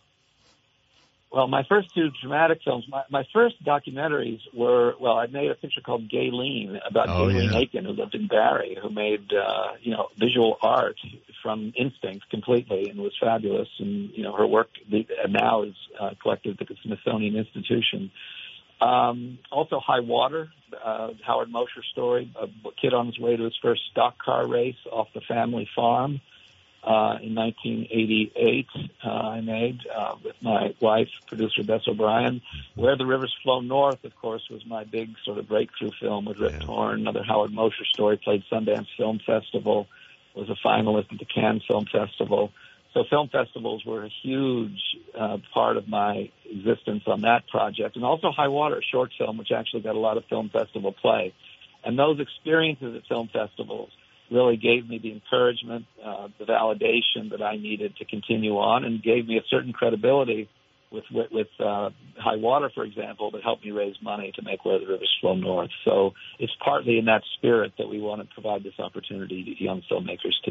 Well, my first two dramatic films, my, my first documentaries were, well, I made a picture called Gayleen about oh, Gayleen yeah. Aiken, who lived in Barrie, who made, uh, you know, visual art from instinct completely and was fabulous. And, you know, her work now is uh, collected at the Smithsonian Institution. Um, also High Water, uh, Howard Mosher story, a kid on his way to his first stock car race off the family farm. Uh, in nineteen eighty-eight, uh, I made uh, with my wife, producer Bess O'Brien. Where the Rivers Flow North, of course, was my big sort of breakthrough film with Rip yeah. Torn, another Howard Mosher story, played Sundance Film Festival, was a finalist at the Cannes Film Festival. So film festivals were a huge uh, part of my existence on that project. And also High Water, a short film, which actually got a lot of film festival play. And those experiences at film festivals really gave me the encouragement, uh, the validation that I needed to continue on, and gave me a certain credibility with with, with uh, High Water, for example, that helped me raise money to make Where the Rivers Flow North. So it's partly in that spirit that we want to provide this opportunity to young filmmakers today.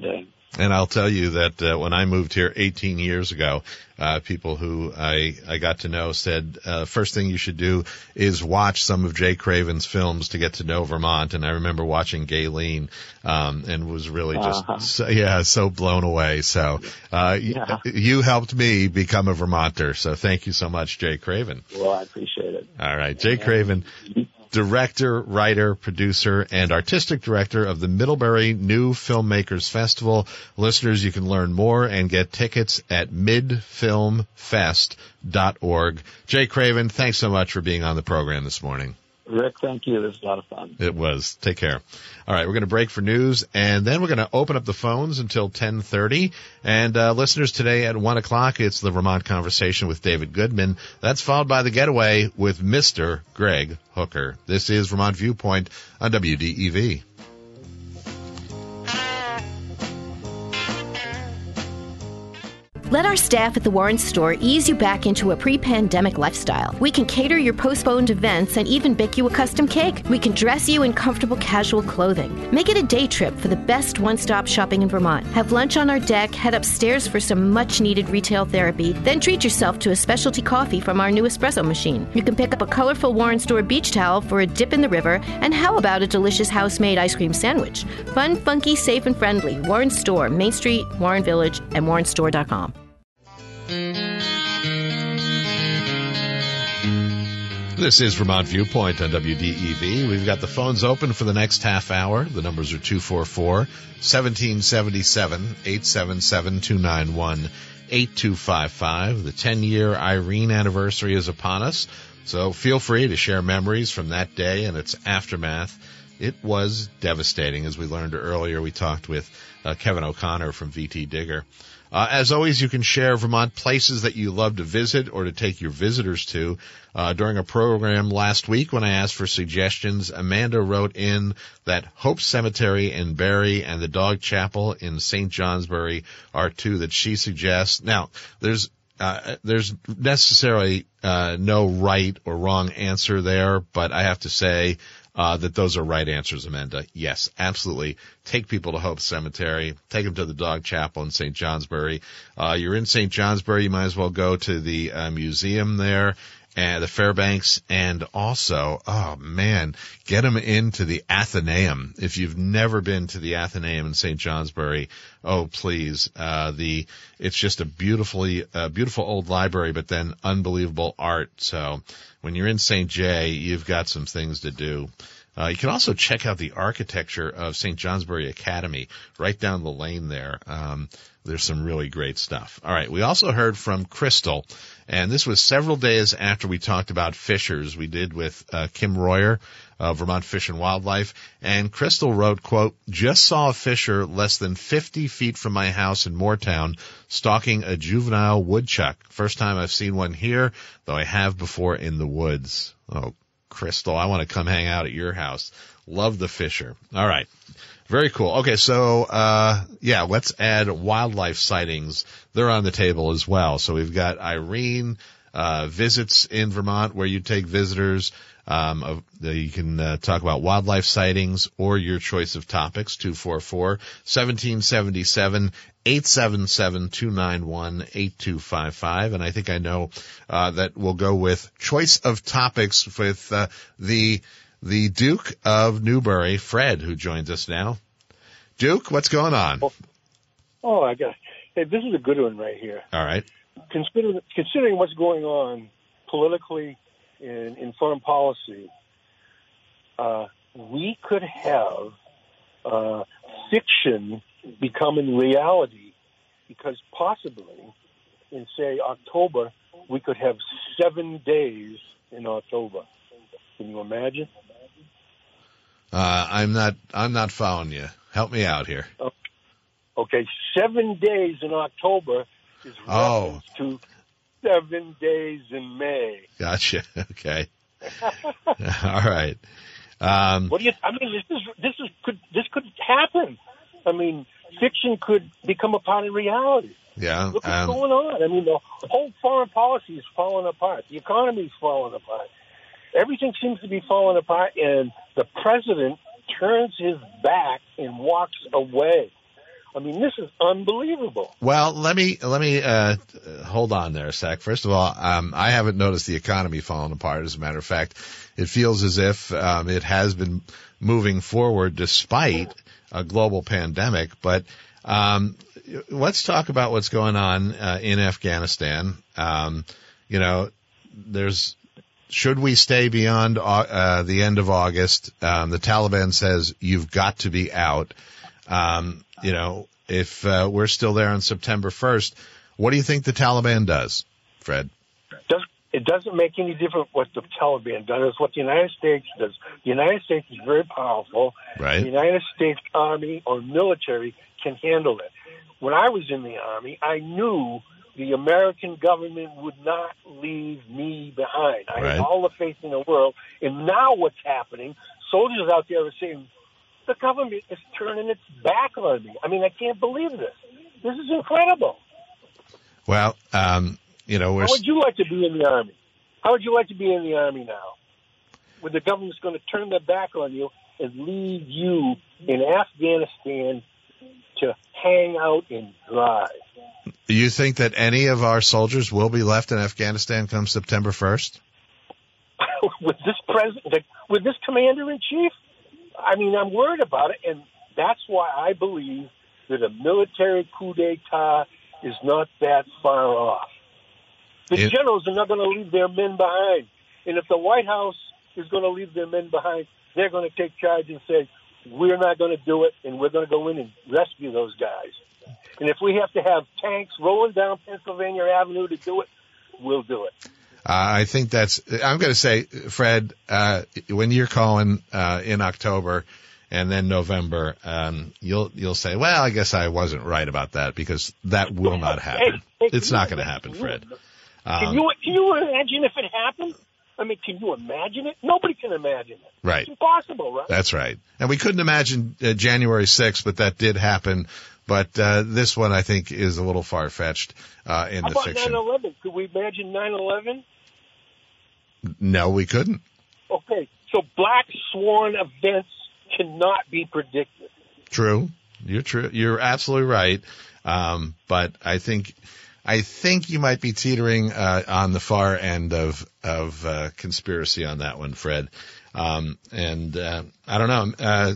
And I'll tell you that uh, when I moved here eighteen years ago, uh, people who I, I got to know said, uh, first thing you should do is watch some of Jay Craven's films to get to know Vermont. And I remember watching Gayleen, um, and was really just, Uh-huh. so, yeah, so blown away. So, uh, Yeah. y- you helped me become a Vermonter. So thank you so much, Jay Craven. Well, I appreciate it. All right. Jay Craven, director, writer, producer, and artistic director of the Middlebury New Filmmakers Festival. Listeners, you can learn more and get tickets at mid film fest dot org. Jay Craven, thanks so much for being on the program this morning. Rick, thank you. This was a lot of fun. It was. Take care. All right, we're going to break for news, and then we're going to open up the phones until ten thirty. And uh, listeners, today at one o'clock, it's the Vermont Conversation with David Goodman. That's followed by The Getaway with Mister Greg Hooker. This is Vermont Viewpoint on W D E V. Let our staff at the Warren Store ease you back into a pre-pandemic lifestyle. We can cater your postponed events and even bake you a custom cake. We can dress you in comfortable casual clothing. Make it a day trip for the best one-stop shopping in Vermont. Have lunch on our deck, head upstairs for some much-needed retail therapy, then treat yourself to a specialty coffee from our new espresso machine. You can pick up a colorful Warren Store beach towel for a dip in the river, and how about a delicious house-made ice cream sandwich? Fun, funky, safe, and friendly. Warren Store, Main Street, Warren Village, and warren store dot com. This is Vermont Viewpoint on W D E V. We've got the phones open for the next half hour. The numbers are two four four, one seven seven seven, eight seven seven, two nine one, eight two five five. The ten-year Irene anniversary is upon us, so feel free to share memories from that day and its aftermath. It was devastating. As we learned earlier, we talked with uh, Kevin O'Connor from V T Digger. Uh, as always, you can share Vermont places that you love to visit or to take your visitors to. Uh, during a program last week when I asked for suggestions, Amanda wrote in that Hope Cemetery in Barrie and the Dog Chapel in Saint Johnsbury are two that she suggests. Now, there's uh, there's necessarily uh, no right or wrong answer there, but I have to say Uh, that those are right answers, Amanda. Yes, absolutely. Take people to Hope Cemetery. Take them to the Dog Chapel in Saint Johnsbury. Uh, you're in Saint Johnsbury, you might as well go to the uh, museum there, and the Fairbanks, and also, oh man, get them into the Athenaeum. If you've never been to the Athenaeum in Saint Johnsbury, oh please, uh, the, it's just a beautifully, uh, beautiful old library, but then unbelievable art. So when you're in Saint J, you've got some things to do. Uh, you can also check out the architecture of Saint Johnsbury Academy right down the lane there. Um, there's some really great stuff. All right. We also heard from Crystal, and this was several days after we talked about fishers. We did with uh, Kim Royer of Vermont Fish and Wildlife, and Crystal wrote, quote, just saw a fisher less than fifty feet from my house in Moortown stalking a juvenile woodchuck. First time I've seen one here, though I have before in the woods. Oh, Crystal, I want to come hang out at your house. Love the fisher. All right. Very cool. Okay, so, uh, yeah, let's add wildlife sightings. They're on the table as well. So we've got Irene, uh, visits in Vermont where you take visitors. Um, of, uh, you can uh, talk about wildlife sightings or your choice of topics, two four four, one seven seven seven, eight seven seven, two nine one, eight two five five. And I think I know uh, that we'll go with choice of topics with uh, the the Duke of Newbury, Fred, who joins us now. Duke, what's going on? Oh, oh I got. Hey, this is a good one right here. All right. Consider, considering what's going on politically in, in foreign policy, uh, we could have uh, fiction becoming reality because possibly in, say, October, we could have seven days in October. Can you imagine? Uh, I'm not, I'm not following you. Help me out here. Okay, seven days in October is reference oh. to seven days in May. Gotcha. Okay. All right. Um, what do you? I mean, this is this is could this could happen. I mean, fiction could become a part of reality. Yeah. Look what's um, going on. I mean, the whole foreign policy is falling apart. The economy is falling apart. Everything seems to be falling apart, and the president turns his back and walks away. I mean, this is unbelievable. Well, let me let me uh, hold on there a sec. First of all, um, I haven't noticed the economy falling apart. As a matter of fact, it feels as if um, it has been moving forward despite a global pandemic. But um, let's talk about what's going on uh, in Afghanistan. Um, you know, there's should we stay beyond uh, the end of August? Um, the Taliban says you've got to be out. Um, you know, if uh, we're still there on September first, what do you think the Taliban does, Fred? Does, it doesn't make any difference what the Taliban does. It's what the United States does. The United States is very powerful. Right. The United States Army or military can handle it. When I was in the Army, I knew the American government would not leave me behind. I Right. had all the faith in the world. And now what's happening, soldiers out there are saying, the government is turning its back on me. I mean, I can't believe this. This is incredible. Well, um, you know, we're How would you like to be in the Army? How would you like to be in the Army now? When the government's going to turn their back on you and leave you in Afghanistan to hang out and drive. you think that any of our soldiers will be left in Afghanistan come September first? With this president, with this commander-in-chief, I mean, I'm worried about it, and that's why I believe that a military coup d'etat is not that far off. The It- generals are not going to leave their men behind. And if the White House is going to leave their men behind, they're going to take charge and say, we're not going to do it, and we're going to go in and rescue those guys. And if we have to have tanks rolling down Pennsylvania Avenue to do it, we'll do it. Uh, I think that's, I'm going to say, Fred, uh, when you're calling, uh, in October and then November, um, you'll, you'll say, well, I guess I wasn't right about that because that will not happen. Hey, hey, It's not going to happen, Fred. Can Um, you, can you imagine if it happened? I mean, can you imagine it? Nobody can imagine it. Right. It's impossible, right? That's right. And we couldn't imagine uh, January sixth, but that did happen. But uh, this one, I think, is a little far-fetched uh, in How the about fiction. nine eleven? Could we imagine nine eleven? No, we couldn't. Okay, so black swan events cannot be predicted. True. You're true. You're absolutely right. Um, but I think, I think you might be teetering uh, on the far end of of uh, conspiracy on that one, Fred. Um, and uh, I don't know. Uh,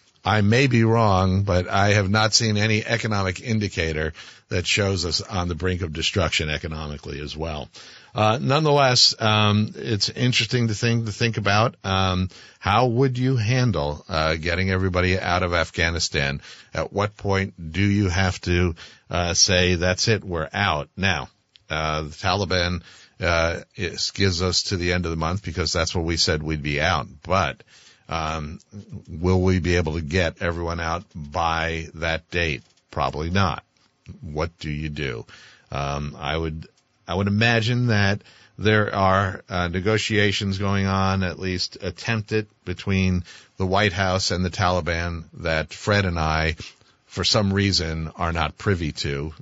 I may be wrong, but I have not seen any economic indicator that shows us on the brink of destruction economically as well. Uh, nonetheless, um, it's interesting to think to think about. Um, how would you handle uh, getting everybody out of Afghanistan? At what point do you have to uh, say that's it, we're out? Now, uh, the Taliban uh, is, gives us to the end of the month because that's what we said we'd be out. But um, will we be able to get everyone out by that date? Probably not. What do you do? Um, I would. I would imagine that there are uh, negotiations going on, at least attempted, between the White House and the Taliban that Fred and I, for some reason, are not privy to.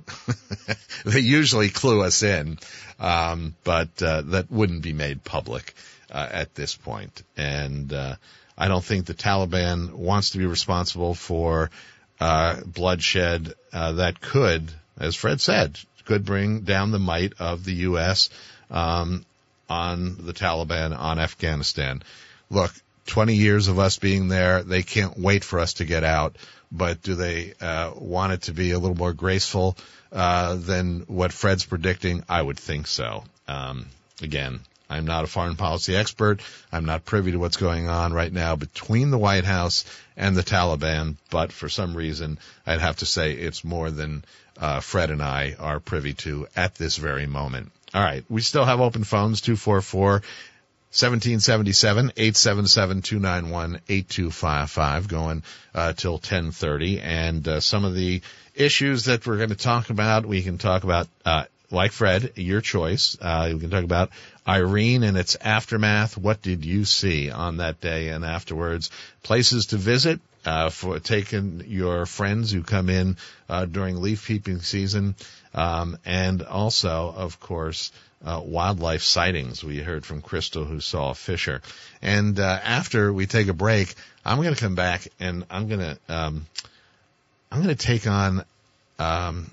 They usually clue us in, um, but uh, that wouldn't be made public uh, at this point. And uh, I don't think the Taliban wants to be responsible for uh, bloodshed uh, that could, as Fred said, could bring down the might of the U S um, on the Taliban, on Afghanistan. Look, twenty years of us being there, they can't wait for us to get out. But do they uh, want it to be a little more graceful uh, than what Fred's predicting? I would think so. Um, again, I'm not a foreign policy expert. I'm not privy to what's going on right now between the White House and the Taliban. But for some reason, I'd have to say it's more than Uh, Fred and I are privy to at this very moment. All right. We still have open phones, two four four, one seven seven seven, eight seven seven, two nine one, eight two five five, going uh, till ten thirty. And uh, some of the issues that we're going to talk about, we can talk about, uh, like Fred, your choice. Uh, we can talk about Irene and its aftermath. What did you see on that day and afterwards? Places to visit. Uh, for taking your friends who come in, uh, during leaf peeping season. Um, and also, of course, uh, wildlife sightings. We heard from Crystal who saw a fisher. And, uh, after we take a break, I'm going to come back and I'm going to, um, I'm going to take on um,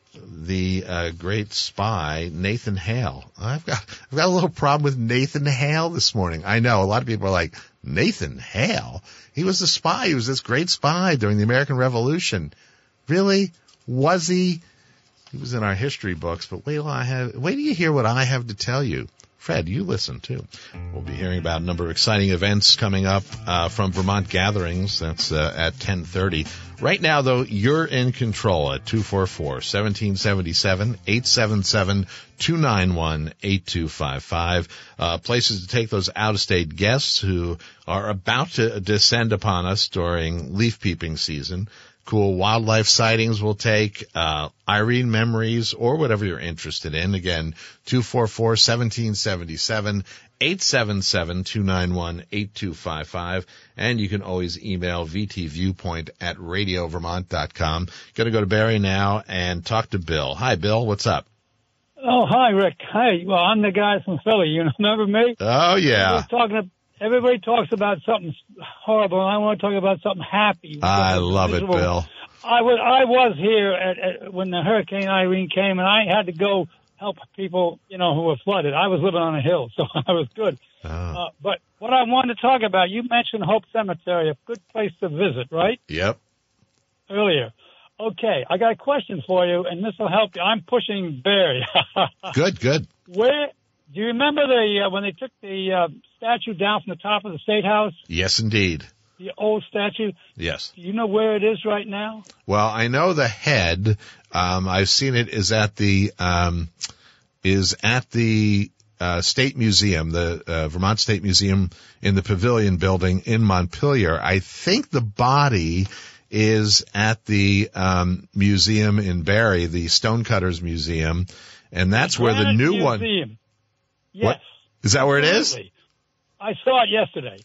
the uh, great spy Nathan Hale. I've got I've got a little problem with Nathan Hale this morning. I know a lot of people are like, Nathan Hale? He was a spy. He was this great spy during the American Revolution. Really? Was he? He was in our history books, but wait till I have wait till you hear what I have to tell you. Fred, you listen, too. We'll be hearing about a number of exciting events coming up uh, from Vermont Gatherings. That's uh, at ten thirty. Right now, though, you're in control at two four four, one seven seven seven, eight seven seven, two nine one, eight two five five. Uh, places to take those out-of-state guests who are about to descend upon us during leaf peeping season. Cool wildlife sightings we'll take, uh, Irene memories, or whatever you're interested in. Again, two four four, one seven seven seven, eight seven seven, two nine one, eight two five five. And you can always email vtviewpoint at radio vermont dot com. Gonna go to Barry now and talk to Bill. Hi, Bill. What's up? Oh, hi, Rick. Hi. Well, I'm the guy from Philly. You remember me? Oh, yeah. Everybody, talking, everybody talks about something horrible, and I want to talk about something happy. I love it, Bill. I was, I was here at, at, when the Hurricane Irene came, and I had to go help people, you know, who were flooded. I was living on a hill, so I was good. Oh. Uh, but what I wanted to talk about, you mentioned Hope Cemetery, a good place to visit, right? Yep. Earlier. Okay, I got a question for you, and this will help you. I'm pushing Barry. Good, good. Where do you remember the uh, when they took the uh, statue down from the top of the State House? Yes, indeed. The old statue? Yes. Do you know where it is right now? Well, I know the head. Um, I've seen it is at the um, is at the uh, State Museum, the uh, Vermont State Museum in the Pavilion Building in Montpelier. I think the body is at the um, museum in Barrie, the Stonecutters Museum, and that's where the new Museum. one. Yes. What? Is that where it is? Absolutely. I saw it yesterday.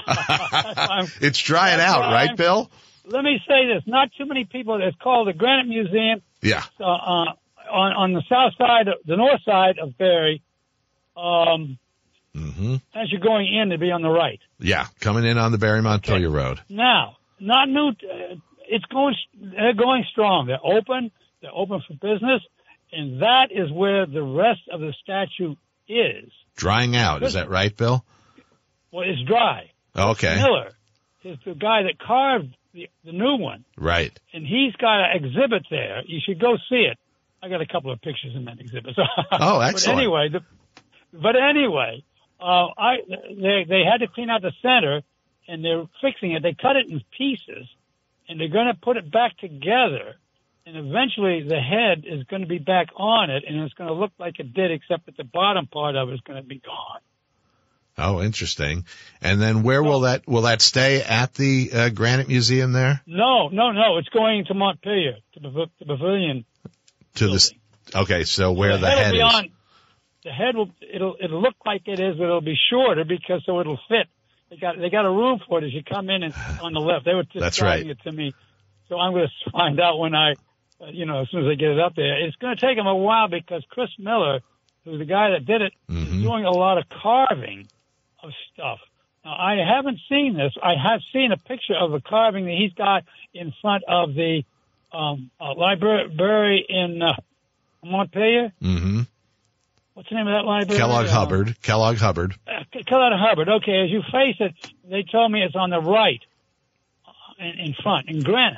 It's drying out, right, Bill? Let me say this. Not too many people. It's called the Granite Museum. Yeah. Uh, uh, on, on the south side, of, the north side of Barrie. Um, mm-hmm. As you're going in, to be on the right. Yeah, coming in on the Barrie Montpelier Okay. Road. Now, not new. Uh, it's going. They're going strong. They're open. They're open for business, and that is where the rest of the statue is. Drying out. Is that right, Bill? Well, it's dry. Okay. Miller is the guy that carved the, the new one. Right. And he's got an exhibit there. You should go see it. I got a couple of pictures in that exhibit. Oh, excellent. But anyway, the, but anyway, uh, I they they had to clean out the center, and they're fixing it. They cut it in pieces, and they're going to put it back together. And eventually, the head is going to be back on it, and it's going to look like it did, except that the bottom part of it is going to be gone. Oh, interesting. And then where will that will that stay at the uh, Granite Museum there? No, no, no. It's going to Montpelier, to the, the Pavilion. To the okay, so where the the head is. On, the head will it'll it'll look like it is, but it'll be shorter because so it'll fit. They got they got a room for it as you come in and on the left. They were just That's describing right. it to me, so I'm going to find out when I, uh, you know, as soon as I get it up there. It's going to take them a while because Chris Miller, who's the guy that did it, Mm-hmm. is doing a lot of carving of stuff. Now, I haven't seen this. I have seen a picture of a carving that he's got in front of the um, uh, library in uh, Montpelier. Mm-hmm. What's the name of that library? Kellogg Uh, Hubbard. Kellogg Hubbard. Uh, Kellogg Hubbard. Okay, as you face it, they told me it's on the right, uh, in, in front, in granite.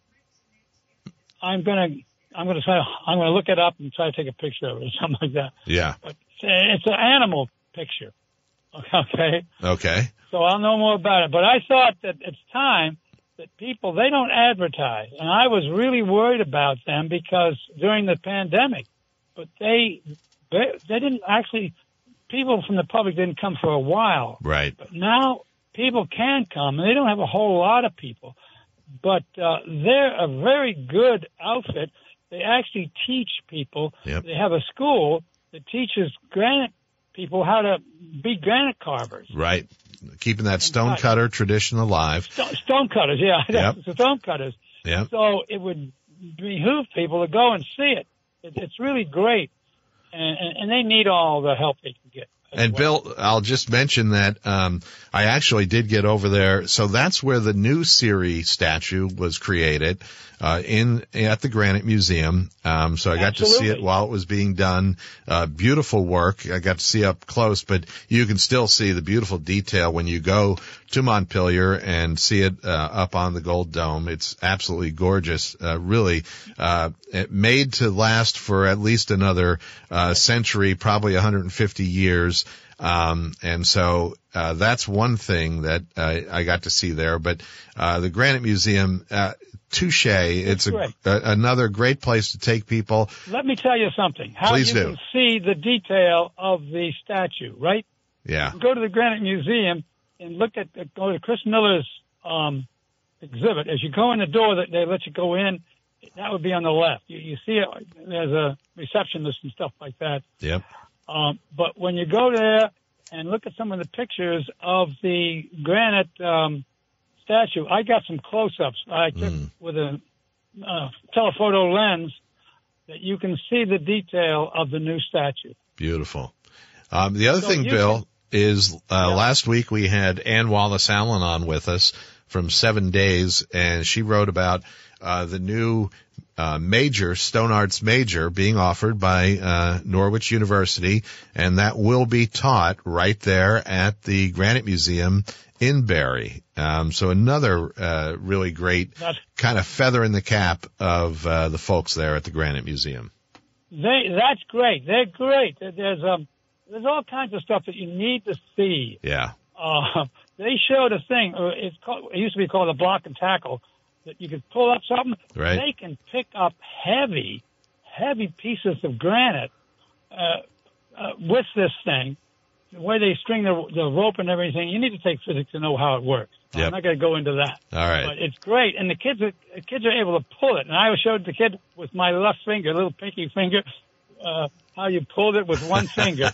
I'm gonna, I'm gonna try. I'm gonna look it up and try to take a picture of it or something like that. Yeah. But it's an animal picture. Okay. Okay. So I'll know more about it. But I thought that it's time that people, they don't advertise. And I was really worried about them because during the pandemic, but they, they, they didn't actually, people from the public didn't come for a while. Right. But now people can come, and they don't have a whole lot of people. But uh, they're a very good outfit. They actually teach people. Yep. They have a school that teaches granite people how to be granite carvers. Right. Keeping that stonecutter tradition alive. Stone, stone cutters, yeah. Yep. Stone cutters. Yep. So it would behoove people to go and see it. it it's really great. And, and, and they need all the help they can get. And well. Bill, I'll just mention that um I actually did get over there. So that's where the new Siri statue was created. uh, in at the Granite Museum. Um, so I got Absolutely. to see it while it was being done. Uh, beautiful work. I got to see up close, but you can still see the beautiful detail when you go to Montpelier and see it uh, up on the Gold Dome. It's absolutely gorgeous. Uh, really, uh, it made to last for at least another uh, century, probably one hundred fifty years. Um, and so, uh, that's one thing that, uh, I got to see there. But, uh, the Granite Museum, uh, touche. It's a, a, another great place to take people. Let me tell you something. How Please you do. can see the detail of the statue, right? Yeah. Go to the Granite Museum and look at, go to Chris Miller's, um, exhibit. As you go in the door that they let you go in, that would be on the left. You, you see it, there's a receptionist and stuff like that. Yep. Um, but when you go there and look at some of the pictures of the granite um, statue, I got some close-ups I took mm. with a uh, telephoto lens that you can see the detail of the new statue. Beautiful. Um, the other so thing, Bill, can, is uh, yeah. last week we had Ann Wallace Allen on with us from Seven Days, and she wrote about uh, the new Uh, major, Stone Arts major, being offered by uh, Norwich University, and that will be taught right there at the Granite Museum in Barrie. Um, so another uh, really great that's, kind of feather in the cap of uh, the folks there at the Granite Museum. They, that's great. They're great. There's um, there's all kinds of stuff that you need to see. Yeah. Uh, they showed a thing. It's called, it used to be called a block and tackle. That you could pull up something. Right. They can pick up heavy, heavy pieces of granite uh, uh, with this thing. The way they string the, the rope and everything, you need to take physics to know how it works. Yep. I'm not going to go into that. All right. But it's great, and the kids are the kids are able to pull it. And I showed the kid with my left finger, little pinky finger, uh, how you pulled it with one finger.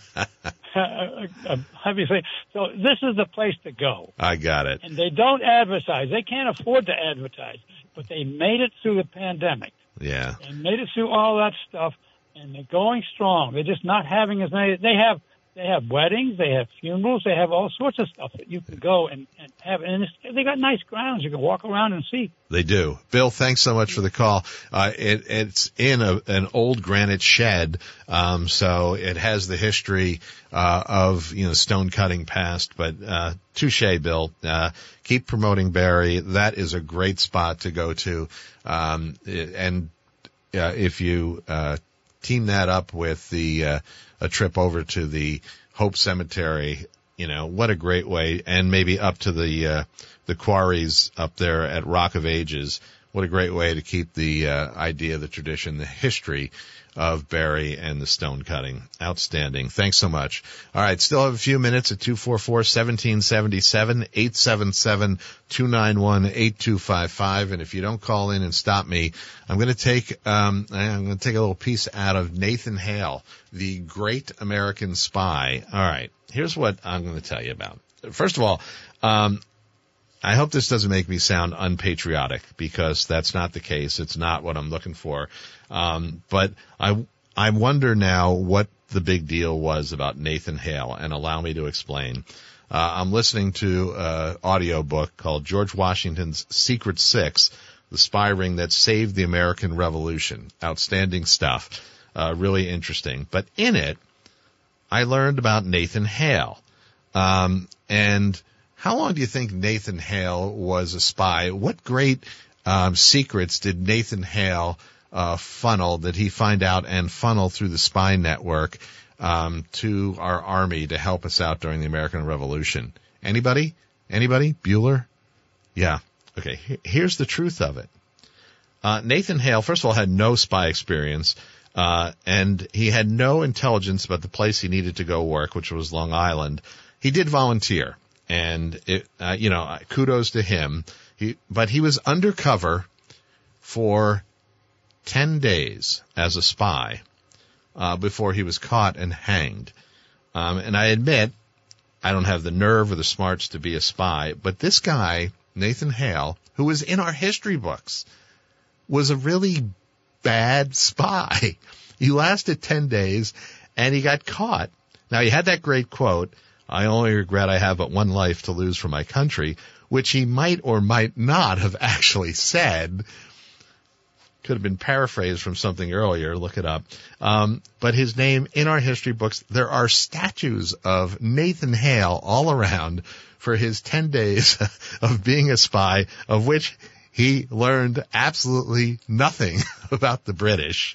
a, a heavy thing. So this is the place to go. I got it. And they don't advertise. They can't afford to advertise, but they made it through the pandemic. Yeah. They made it through all that stuff, and they're going strong. They're just not having as many. They have they have weddings, they have funerals, they have all sorts of stuff that you can go and, and have. And it's, they got nice grounds. You can walk around and see. They do. Bill, thanks so much for the call. Uh, it, it's in a, an old granite shed, um, so it has the history uh, of, you know, stone cutting past. But uh, touche, Bill. Uh, keep promoting Barrie. That is a great spot to go to. Um, and uh, if you uh, team that up with the uh, a trip over to the Hope Cemetery, you know, what a great way, and maybe up to the uh, the quarries up there at Rock of Ages. What a great way to keep the uh, idea, the tradition, the history of Barrie and the stone cutting. Outstanding. Thanks so much. All right, still have a few minutes at two four four, one seven seven seven, eight seven seven, two nine one, eight two five five. And if you don't call in and stop me, I'm going to take um, I'm going to take a little piece out of Nathan Hale, the great American spy. All right, here's what I'm going to tell you about. First of all, um, I hope this doesn't make me sound unpatriotic, because that's not the case. It's not what I'm looking for. Um, but I, I wonder now what the big deal was about Nathan Hale, and allow me to explain. Uh, I'm listening to an audio book called George Washington's Secret Six, the spy ring that saved the American Revolution. Outstanding stuff. Uh, really interesting. But in it, I learned about Nathan Hale. Um, and how long do you think Nathan Hale was a spy? What great um, secrets did Nathan Hale uh, funnel, did he find out and funnel through the spy network um, to our army to help us out during the American Revolution? Anybody? Anybody? Bueller? Yeah. Okay, here's the truth of it. Uh, Nathan Hale, first of all, had no spy experience, uh, and he had no intelligence about the place he needed to go work, which was Long Island. He did volunteer. And, it, uh, you know, kudos to him. He, but he was undercover for ten days as a spy, uh, before he was caught and hanged. Um, and I admit, I don't have the nerve or the smarts to be a spy, but this guy, Nathan Hale, who was in our history books, was a really bad spy. He lasted ten days and he got caught. Now, he had that great quote, "I only regret I have but one life to lose for my country," which he might or might not have actually said. could have been paraphrased from something earlier. Look it up. Um, but his name in our history books, there are statues of Nathan Hale all around for his ten days of being a spy, of which he learned absolutely nothing about the British.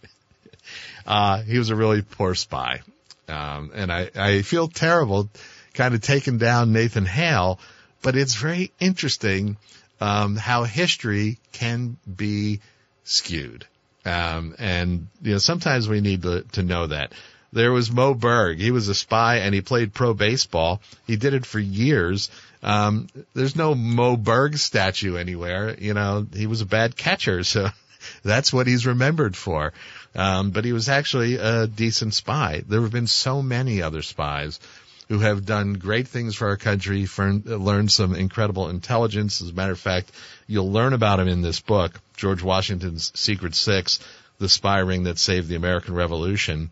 Uh, he was a really poor spy. Um, and I, I feel terrible kind of taking down Nathan Hale, but it's very interesting, um, how history can be skewed. Um, and, you know, sometimes we need to, to know that. There was Mo Berg. He was a spy and he played pro baseball. He did it for years. Um, there's no Mo Berg statue anywhere. You know, he was a bad catcher, so that's what he's remembered for. Um, but he was actually a decent spy. There have been so many other spies who have done great things for our country, for, learned some incredible intelligence. As a matter of fact, you'll learn about him in this book, George Washington's Secret Six, the spy ring that saved the American Revolution.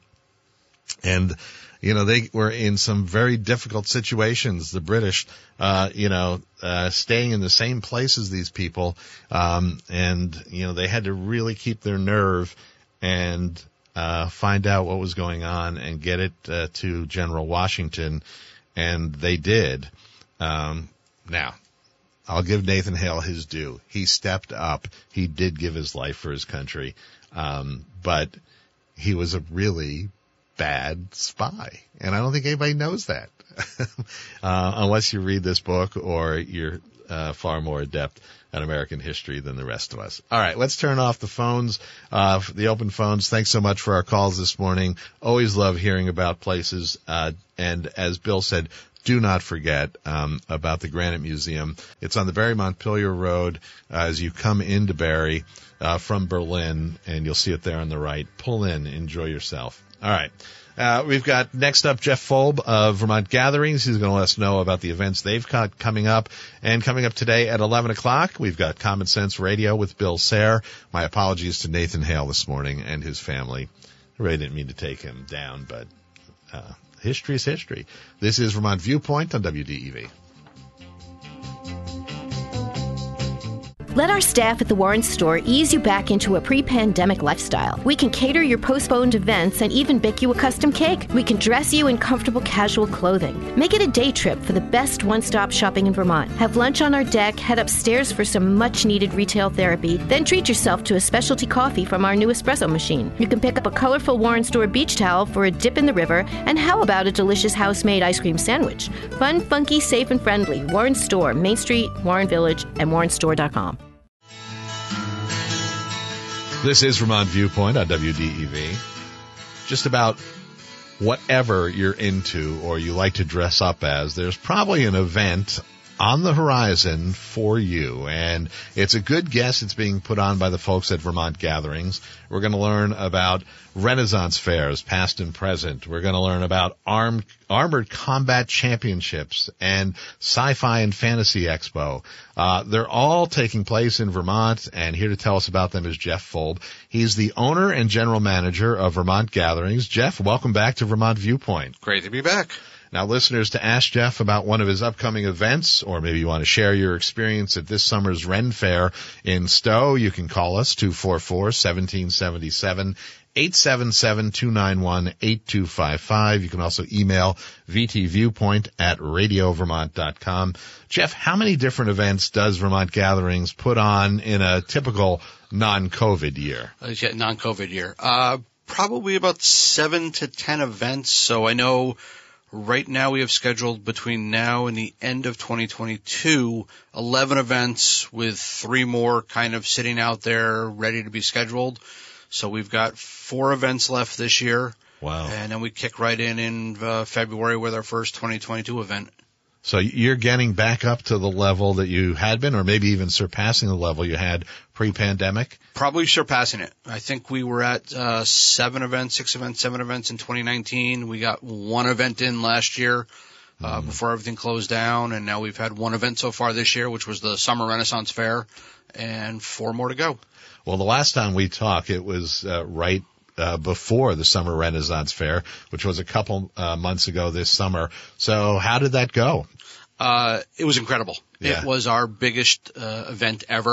And, you know, they were in some very difficult situations, the British, uh, you know, uh, staying in the same place as these people. Um, and, you know, they had to really keep their nerve and uh, find out what was going on and get it uh, to General Washington. And they did. Um, now, I'll give Nathan Hale his due. He stepped up. He did give his life for his country. Um, but he was a really bad spy. And I don't think anybody knows that, uh, unless you read this book or you're uh, far more adept at American history than the rest of us. All right, let's turn off the phones, uh, the open phones. Thanks so much for our calls this morning. Always love hearing about places. Uh, and as Bill said, do not forget um, about the Granite Museum. It's on the Barry Montpelier Road uh, as you come into Barry uh, from Berlin, and you'll see it there on the right. Pull in, enjoy yourself. All right. Uh, we've got next up Jeff Folb of Vermont Gatherings. He's going to let us know about the events they've got coming up. And coming up today at eleven o'clock, we've got Common Sense Radio with Bill Sayre. My apologies to Nathan Hale this morning and his family. I really didn't mean to take him down, but uh, history is history. This is Vermont Viewpoint on W D E V. Let our staff at the Warren Store ease you back into a pre-pandemic lifestyle. We can cater your postponed events and even bake you a custom cake. We can dress you in comfortable casual clothing. Make it a day trip for the best one-stop shopping in Vermont. Have lunch on our deck, head upstairs for some much-needed retail therapy, then treat yourself to a specialty coffee from our new espresso machine. You can pick up a colorful Warren Store beach towel for a dip in the river, and how about a delicious house-made ice cream sandwich? Fun, funky, safe, and friendly. Warren Store, Main Street, Warren Village, and warren store dot com. This is Vermont Viewpoint on W D E V. Just about whatever you're into or you like to dress up as, there's probably an event on the horizon for you. And it's a good guess. It's being put on by the folks at Vermont Gatherings. We're going to learn about Renaissance fairs, past and present. We're going to learn about armed, Armored Combat Championships and Sci-Fi and Fantasy Expo. Uh, they're all taking place in Vermont, and here to tell us about them is Jeff Folb. He's the owner and general manager of Vermont Gatherings. Jeff, welcome back to Vermont Viewpoint. Great to be back. Now, listeners, to ask Jeff about one of his upcoming events, or maybe you want to share your experience at this summer's Ren Fair in Stowe, you can call us, two four four, one seven seven seven, eight seven seven, two nine one, eight two five five. You can also email vtviewpoint at radio vermont dot com. Jeff, how many different events does Vermont Gatherings put on in a typical non-COVID year? Uh, yeah, non-COVID year. Uh, probably about seven to ten events. So I know right now we have scheduled between now and the end of twenty twenty-two, eleven events with three more kind of sitting out there ready to be scheduled. So we've got four events left this year. Wow. And then we kick right in in uh, February with our first twenty twenty-two event. So you're getting back up to the level that you had been, or maybe even surpassing the level you had pre-pandemic? Probably surpassing it. I think we were at uh, seven events, six events, seven events in twenty nineteen. We got one event in last year uh, mm. before everything closed down, and now we've had one event so far this year, which was the Summer Renaissance Fair, and four more to go. Well, the last time we talked, it was uh, right Uh, before the Summer Renaissance Fair, which was a couple uh, months ago this summer. So how did that go? Uh, it was incredible. Yeah. It was our biggest uh, event ever.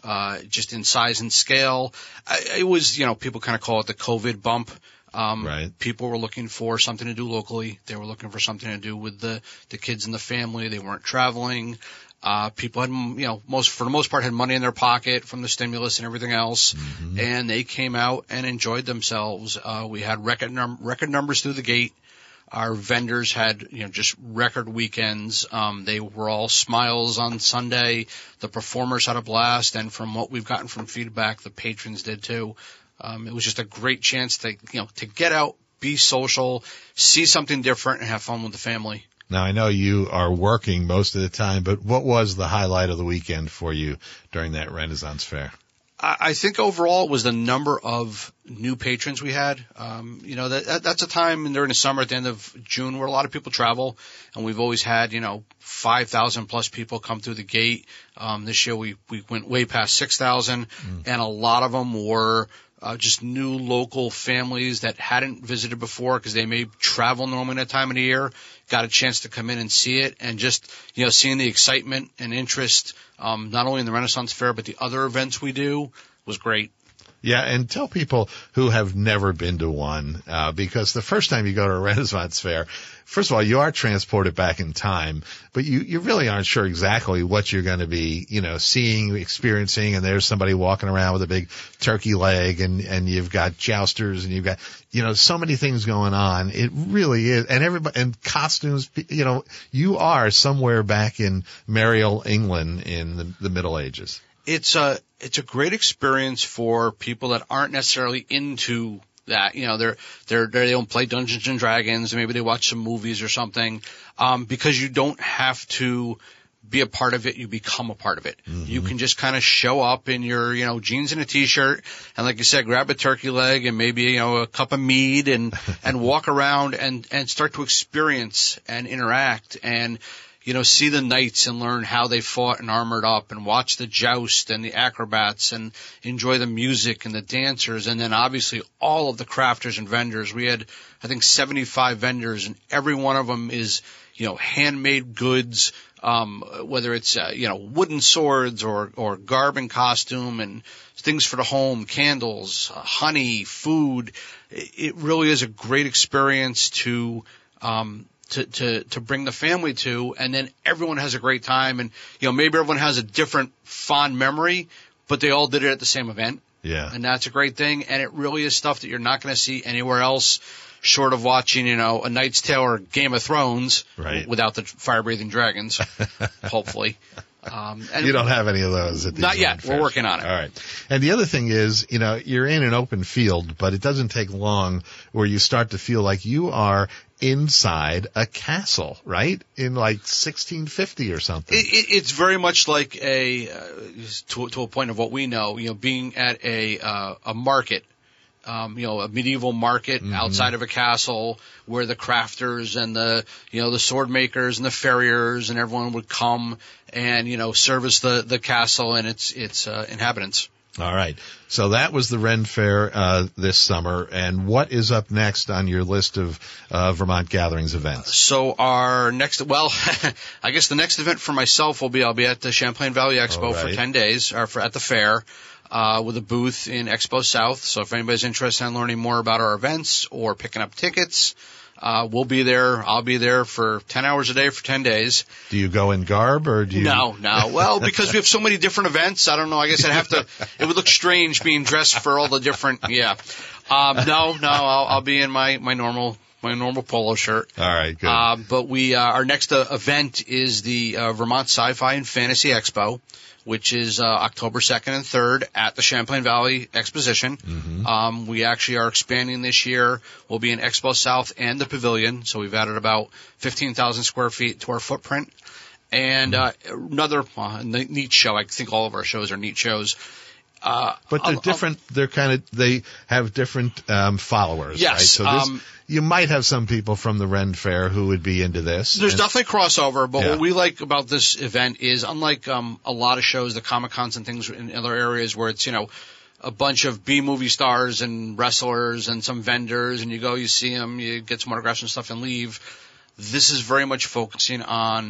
uh, just in size and scale. I, it was, you know, people kind of call it the COVID bump. Um, right. People were looking for something to do locally. They were looking for something to do with the, the kids and the family. They weren't traveling. Uh, people had, you know, most, for the most part had money in their pocket from the stimulus and everything else. Mm-hmm. And they came out and enjoyed themselves. Uh, we had record num- record numbers through the gate. Our vendors had, you know, just record weekends. Um, they were all smiles on Sunday. The performers had a blast. And from what we've gotten from feedback, the patrons did too. Um, it was just a great chance to, you know, to get out, be social, see something different, and have fun with the family. Now, I know you are working most of the time, but what was the highlight of the weekend for you during that Renaissance Fair? I think overall it was the number of new patrons we had. Um, you know, that, that, that's a time during the summer at the end of June where a lot of people travel, and we've always had, you know, five thousand plus people come through the gate. Um, this year we, we went way past six thousand, mm. and a lot of them were Uh, just new local families that hadn't visited before because they may travel normally at that time of the year, got a chance to come in and see it, and just, you know, seeing the excitement and interest, um, not only in the Renaissance Fair, but the other events we do was great. Yeah, and tell people who have never been to one, uh, because the first time you go to a Renaissance Fair, first of all, you are transported back in time, but you, you really aren't sure exactly what you're going to be, you know, seeing, experiencing, and there's somebody walking around with a big turkey leg, and, and you've got jousters, and you've got, you know, so many things going on. It really is, and everybody, and costumes, you know, you are somewhere back in Merrill, England in the, the Middle Ages. It's a, it's a great experience for people that aren't necessarily into that. You know, they're, they're, they don't play Dungeons and Dragons, and maybe they watch some movies or something, um, because you don't have to be a part of it. You become a part of it. Mm-hmm. You can just kind of show up in your, you know, jeans and a t-shirt, and like you said, grab a turkey leg and maybe, you know, a cup of mead, and, and walk around and, and start to experience and interact and, you know, see the knights and learn how they fought and armored up, and watch the joust and the acrobats and enjoy the music and the dancers. And then obviously all of the crafters and vendors. We had, I think, seventy-five vendors, and every one of them is, you know, handmade goods, um, whether it's, uh, you know, wooden swords or, or garb and costume and things for the home, candles, uh, honey, food. It really is a great experience to, um, To, to, to bring the family to, and then everyone has a great time. And, you know, maybe everyone has a different fond memory, but they all did it at the same event. Yeah. And that's a great thing. And it really is stuff that you're not going to see anywhere else, short of watching, you know, A Knight's Tale or Game of Thrones. Right. Without the fire-breathing dragons, hopefully. Um, and you don't have any of those at these Not yet. We're working on it. All right. And the other thing is, you know, you're in an open field, but it doesn't take long where you start to feel like you are inside a castle, right? In like sixteen fifty or something. It, it, it's very much like a, uh, to, to a point of what we know, you know, being at a, uh, a market. Um, you know, a medieval market mm-hmm. outside of a castle where the crafters and the, you know, the sword makers and the farriers and everyone would come and, you know, service the, the castle and its, its, uh, inhabitants. All right. So that was the Ren Fair, uh, this summer. And what is up next on your list of, uh, Vermont Gatherings events? So our next, well, I guess the next event for myself will be, I'll be at the Champlain Valley Expo right. for ten days, or for, at the fair. Uh, with a booth in Expo South. So if anybody's interested in learning more about our events or picking up tickets, uh, we'll be there. I'll be there for ten hours a day for ten days. Do you go in garb or do you? No, no. Well, because we have so many different events, I don't know. I guess I'd have to, it would look strange being dressed for all the different, yeah. Um, no, no, I'll, I'll be in my, my normal, my normal polo shirt. All right, good. Uh, but we, uh, our next uh, event is the uh, Vermont Sci-Fi and Fantasy Expo, which is uh, October second and third at the Champlain Valley Exposition. Mm-hmm. Um, we actually are expanding this year. We'll be in Expo South and the Pavilion, so we've added about fifteen thousand square feet to our footprint. And mm-hmm. uh, another uh, neat show. I think all of our shows are neat shows. Uh, but they're I'll, different. I'll, they're kind of, they have different um, followers, yes, right? So this, um, you might have some people from the Ren Fair who would be into this. There's and, definitely crossover, but yeah. what we like about this event is, unlike um, a lot of shows, the Comic-Cons and things in other areas where it's, you know, a bunch of B movie stars and wrestlers and some vendors, and you go, you see them, you get some autographs and stuff and leave. This is very much focusing on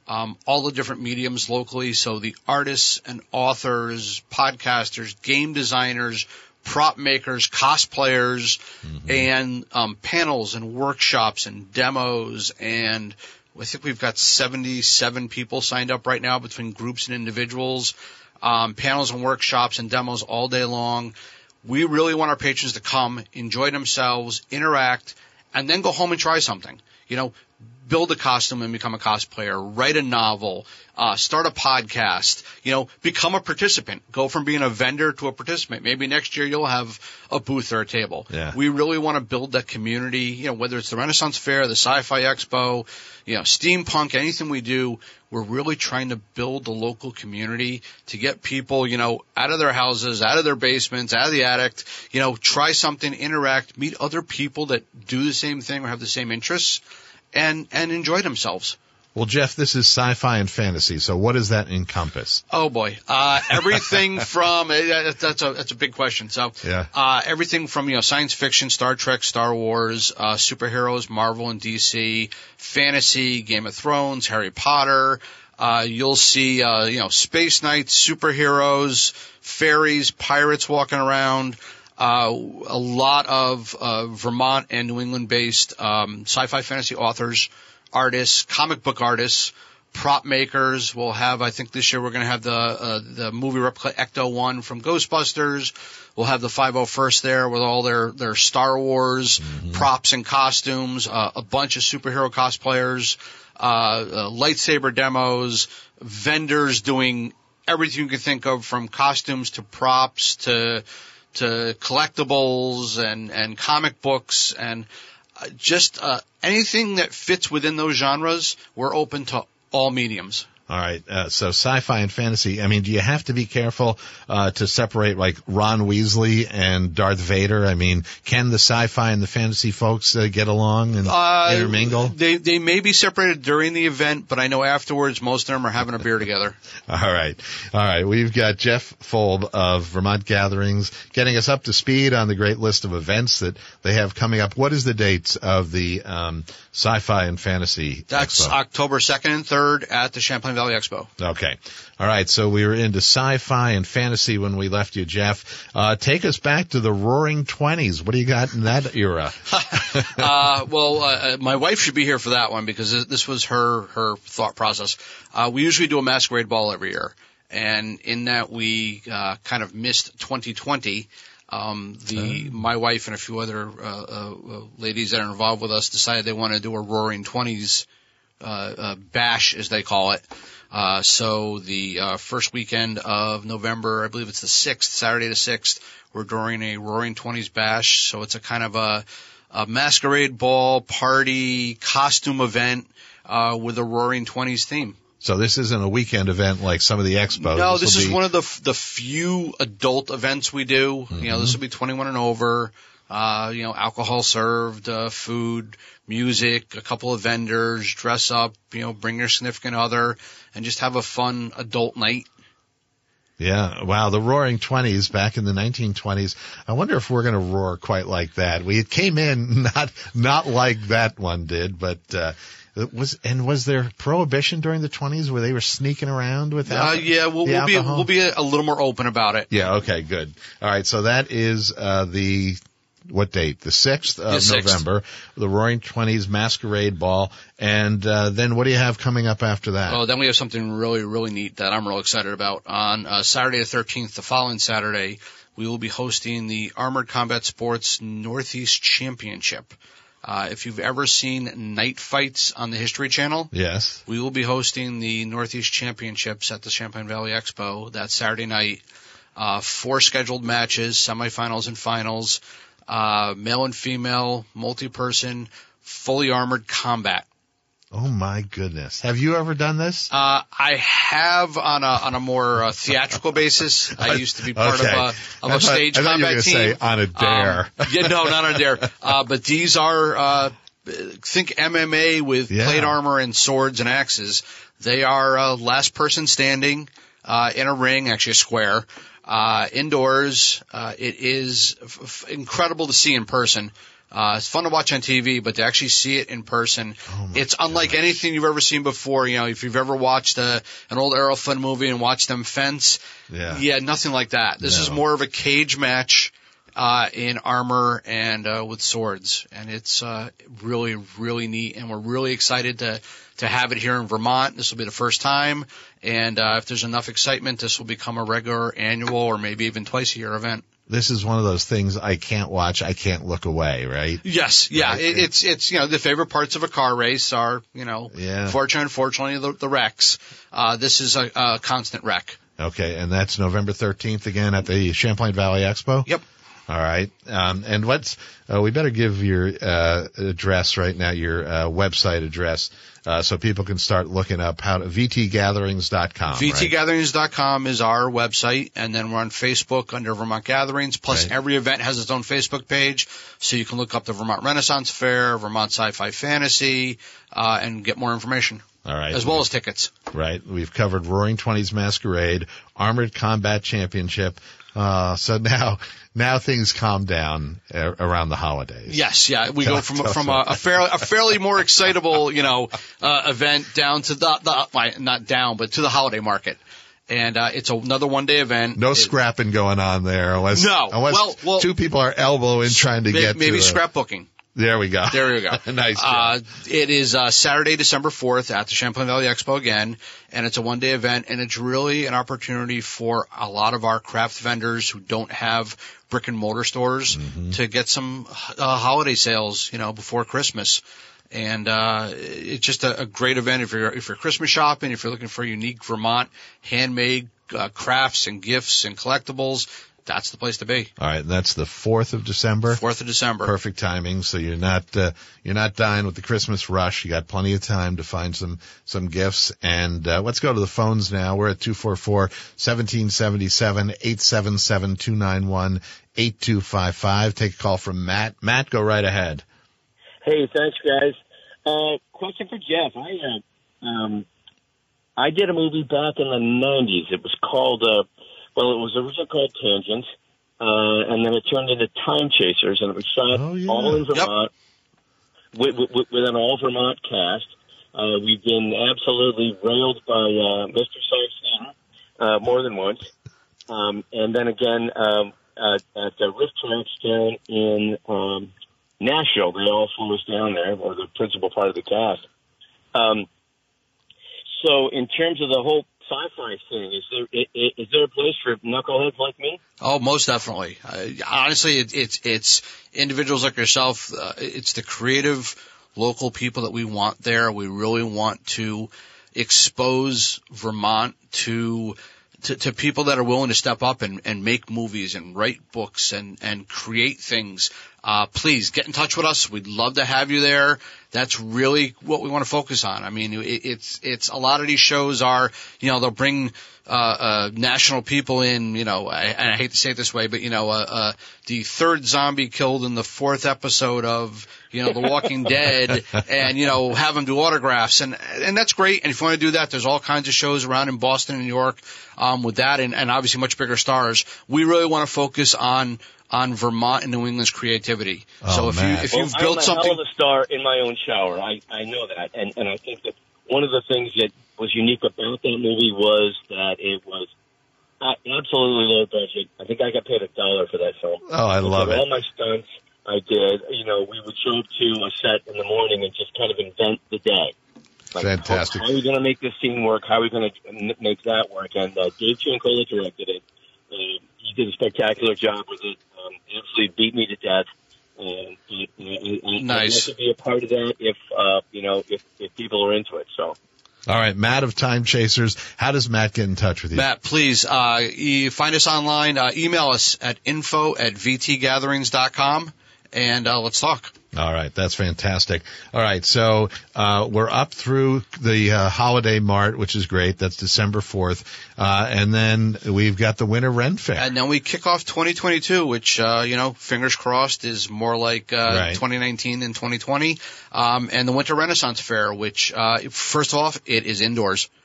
um, all the different mediums locally. So the artists and authors, podcasters, game designers, prop makers, cosplayers, mm-hmm. and um, panels and workshops and demos. And I think we've got seventy-seven people signed up right now between groups and individuals, um, panels and workshops and demos all day long. We really want our patrons to come, enjoy themselves, interact, and then go home and try something. You know, build a costume and become a cosplayer, write a novel, uh, start a podcast, you know, become a participant. Go from being a vendor to a participant. Maybe next year you'll have a booth or a table. Yeah. We really want to build that community, you know, whether it's the Renaissance Fair, the Sci-Fi Expo, you know, steampunk, anything we do, we're really trying to build the local community to get people, you know, out of their houses, out of their basements, out of the attic, you know, try something, interact, meet other people that do the same thing or have the same interests, and, and enjoy themselves. Well, Jeff, this is sci-fi and fantasy, so what does that encompass? Oh boy, uh, everything from uh, that's a that's a big question. So, yeah. uh, everything from you know science fiction, Star Trek, Star Wars, uh, superheroes, Marvel and D C, fantasy, Game of Thrones, Harry Potter. Uh, you'll see uh, you know space knights, superheroes, fairies, pirates walking around. Uh, a lot of uh, Vermont and New England-based um, sci-fi fantasy authors, artists, comic book artists, prop makers. We'll have, I think this year we're going to have the uh, the movie replica Ecto one from Ghostbusters. We'll have the five oh first there with all their, their Star Wars mm-hmm. props and costumes, uh, a bunch of superhero cosplayers, uh, uh, lightsaber demos, vendors doing everything you can think of from costumes to props to to collectibles and, and comic books and uh, just uh, anything that fits within those genres. We're open to all mediums. All right, uh, so sci-fi and fantasy. I mean, do you have to be careful uh, to separate like Ron Weasley and Darth Vader? I mean, can the sci-fi and the fantasy folks uh, get along and uh, intermingle? They they may be separated during the event, but I know afterwards most of them are having a beer together. All right, all right. We've got Jeff Fold of Vermont Gatherings getting us up to speed on the great list of events that they have coming up. What is the dates of the um, sci-fi and fantasy? That's Expo? October second and third at the Champlain Valley Expo. Okay. All right. So we were into sci-fi and fantasy when we left you, Jeff. Uh, take us back to the Roaring Twenties. What do you got in that era? uh, well, uh, my wife should be here for that one because this was her, her thought process. Uh, we usually do a masquerade ball every year. And in that we, uh, kind of missed twenty twenty. Um, the, oh. my wife and a few other, uh, uh, ladies that are involved with us decided they want to do a Roaring Twenties, uh, uh, bash as they call it. Uh, so the, uh, first weekend of November, I believe it's the sixth, Saturday the sixth, we're doing a Roaring Twenties bash. So it's a kind of a, a masquerade ball party costume event, uh, with a Roaring Twenties theme. So this isn't a weekend event like some of the expos. No, this, this is be... one of the the few adult events we do. Mm-hmm. You know, this will be twenty-one and over. Uh, you know, alcohol served, uh, food, music, a couple of vendors, dress up, you know, bring your significant other, and just have a fun adult night. Yeah, wow, the Roaring Twenties back in the nineteen twenties. I wonder if we're going to roar quite like that. We came in not not like that one did, but uh It was and was there prohibition during the twenties where they were sneaking around with alcohol? Uh, yeah, we'll, we'll be we'll be a, a little more open about it. Yeah, okay, good. All right, so that is uh the what date? The sixth of the November, sixth. The Roaring Twenties Masquerade Ball, and uh then what do you have coming up after that? Oh, then we have something really really neat that I'm real excited about. On uh, Saturday the thirteenth, the following Saturday, we will be hosting the Armored Combat Sports Northeast Championship. Uh, if you've ever seen Night Fights on the History Channel, yes, we will be hosting the Northeast Championships at the Champlain Valley Expo that Saturday night. Uh, four scheduled matches, semifinals and finals, uh, male and female, multi-person, fully armored combat. Oh my goodness! Have you ever done this? Uh, I have on a on a more uh, theatrical basis. I used to be part okay. of a of a I thought, stage I thought combat you were team. Say on a dare. Um, yeah, no, not on a dare. Uh, but these are uh, think M M A with yeah. plate armor and swords and axes. They are uh, last person standing uh, in a ring, actually a square. Uh, indoors, uh, it is f- f- incredible to see in person. Uh, it's fun to watch on T V, but to actually see it in person, Oh it's unlike anything you've ever seen before. You know, if you've ever watched a, an old Errol Flynn movie and watched them fence, Yeah. yeah, nothing like that. This No. is more of a cage match, uh, in armor and, uh, with swords. And it's, uh, really, really neat. And we're really excited to, to have it here in Vermont. This will be the first time. And, uh, if there's enough excitement, this will become a regular annual or maybe even twice a year event. This is one of those things I can't watch. I can't look away, right? Yes, yeah. Right. It, it's, it's, you know, the favorite parts of a car race are, you know, Yeah. fortunately, unfortunately, the, the wrecks. Uh, this is a, a constant wreck. Okay, and that's November thirteenth again at the Champlain Valley Expo? Yep. All right. Um, and what's, uh, we better give your, uh, address right now, your, uh, website address, uh, so people can start looking up how to, v t gatherings dot com. v t right? gatherings dot com is our website, and then we're on Facebook under Vermont Gatherings. Plus, Right. every event has its own Facebook page, so you can look up the Vermont Renaissance Fair, Vermont Sci-Fi Fantasy, uh, and get more information. All right. As well as tickets. Right. We've covered Roaring Twenties Masquerade, Armored Combat Championship. Uh, so now, now things calm down uh, around the holidays. Yes, yeah. We go from from a, a fairly a fairly more excitable, you know, uh, event down to the the well, not down, but to the holiday market, and uh, it's another one day event. No It- scrapping going on there unless, No. unless Well- well- two people are elbowing trying to may- get maybe to the- scrapbooking. There we go. There we go. Nice Uh, job. it is uh, Saturday, December fourth at the Champlain Valley Expo again, and it's a one-day event, and it's really an opportunity for a lot of our craft vendors who don't have brick and mortar stores Mm-hmm. to get some uh, holiday sales, you know, before Christmas. And uh, it's just a, a great event if you're if you're Christmas shopping, if you're looking for unique Vermont handmade uh, crafts and gifts and collectibles. That's the place to be. All right. And that's the fourth of December. fourth of December. Perfect timing. So you're not, uh, you're not dying with the Christmas rush. You got plenty of time to find some, some gifts. And, uh, let's go to the phones now. We're at two four four, one seven seven seven, eight seven seven, two nine one, eight two five five. Take a call from Matt. Matt, go right ahead. Hey, thanks, guys. Uh, question for Jeff. I, uh, um, I did a movie back in the nineties. It was called, uh, well, it was originally called Tangent, uh, and then it turned into Time Chasers, and it was shot Oh, yeah. all in Vermont with, with, with an all Vermont cast. Uh, we've been absolutely railed by uh, Mister Sykes uh, more than once, um, and then again um, uh, at the Rift Tracks down in um, Nashville. They all flew us down there, or the principal part of the cast. Um, so, in terms of the whole sci-fi thing, is there is, is there a place for knuckleheads like me? Oh, most definitely. Uh, honestly, it, it's it's individuals like yourself. Uh, it's the creative local people that we want there. We really want to expose Vermont to to, to people that are willing to step up and, and make movies and write books and, and create things. Uh, please get in touch with us. We'd love to have you there. That's really what we want to focus on. I mean, it, it's, it's a lot of these shows are, you know, they'll bring, uh, uh, national people in, you know, I, and I hate to say it this way, but, you know, uh, uh, the third zombie killed in the fourth episode of, you know, The Walking Dead, and, you know, have them do autographs, and, and that's great. And if you want to do that, there's all kinds of shows around in Boston and New York, um, with that, and, and obviously much bigger stars. We really want to focus on, on Vermont and New England's creativity. Oh, so if man. you, if Well, you've built I'm a something. hell of a star in my own shower. I, I know that. And, and I think that one of the things that was unique about that movie was that it was uh, absolutely low budget. I think I got paid a dollar for that film. Oh, I love For it. all my stunts, I did. You know, we would show up to a set in the morning and just kind of invent the day. Like, Fantastic. How, how are we going to make this scene work? How are we going to make that work? And uh, Dave Giancola directed it. Uh, he did a spectacular job with it. Um, absolutely beat me to death. And uh, I, I, Nice. I'd like to be a part of that if uh, you know if, if people are into it. So. All right, Matt of Time Chasers. How does Matt get in touch with you? Matt, please, uh, you find us online, uh, email us at info at v t gatherings dot com, and, uh, let's talk. All right, that's fantastic. All right, so uh we're up through the uh, holiday mart, which is great. That's December fourth, uh, and then we've got the Winter Ren Fair. And then we kick off twenty twenty-two, which, uh, you know, fingers crossed is more like, uh, Right. twenty nineteen than twenty twenty. Um, and the Winter Renaissance Fair, which, uh, first off, it is indoors.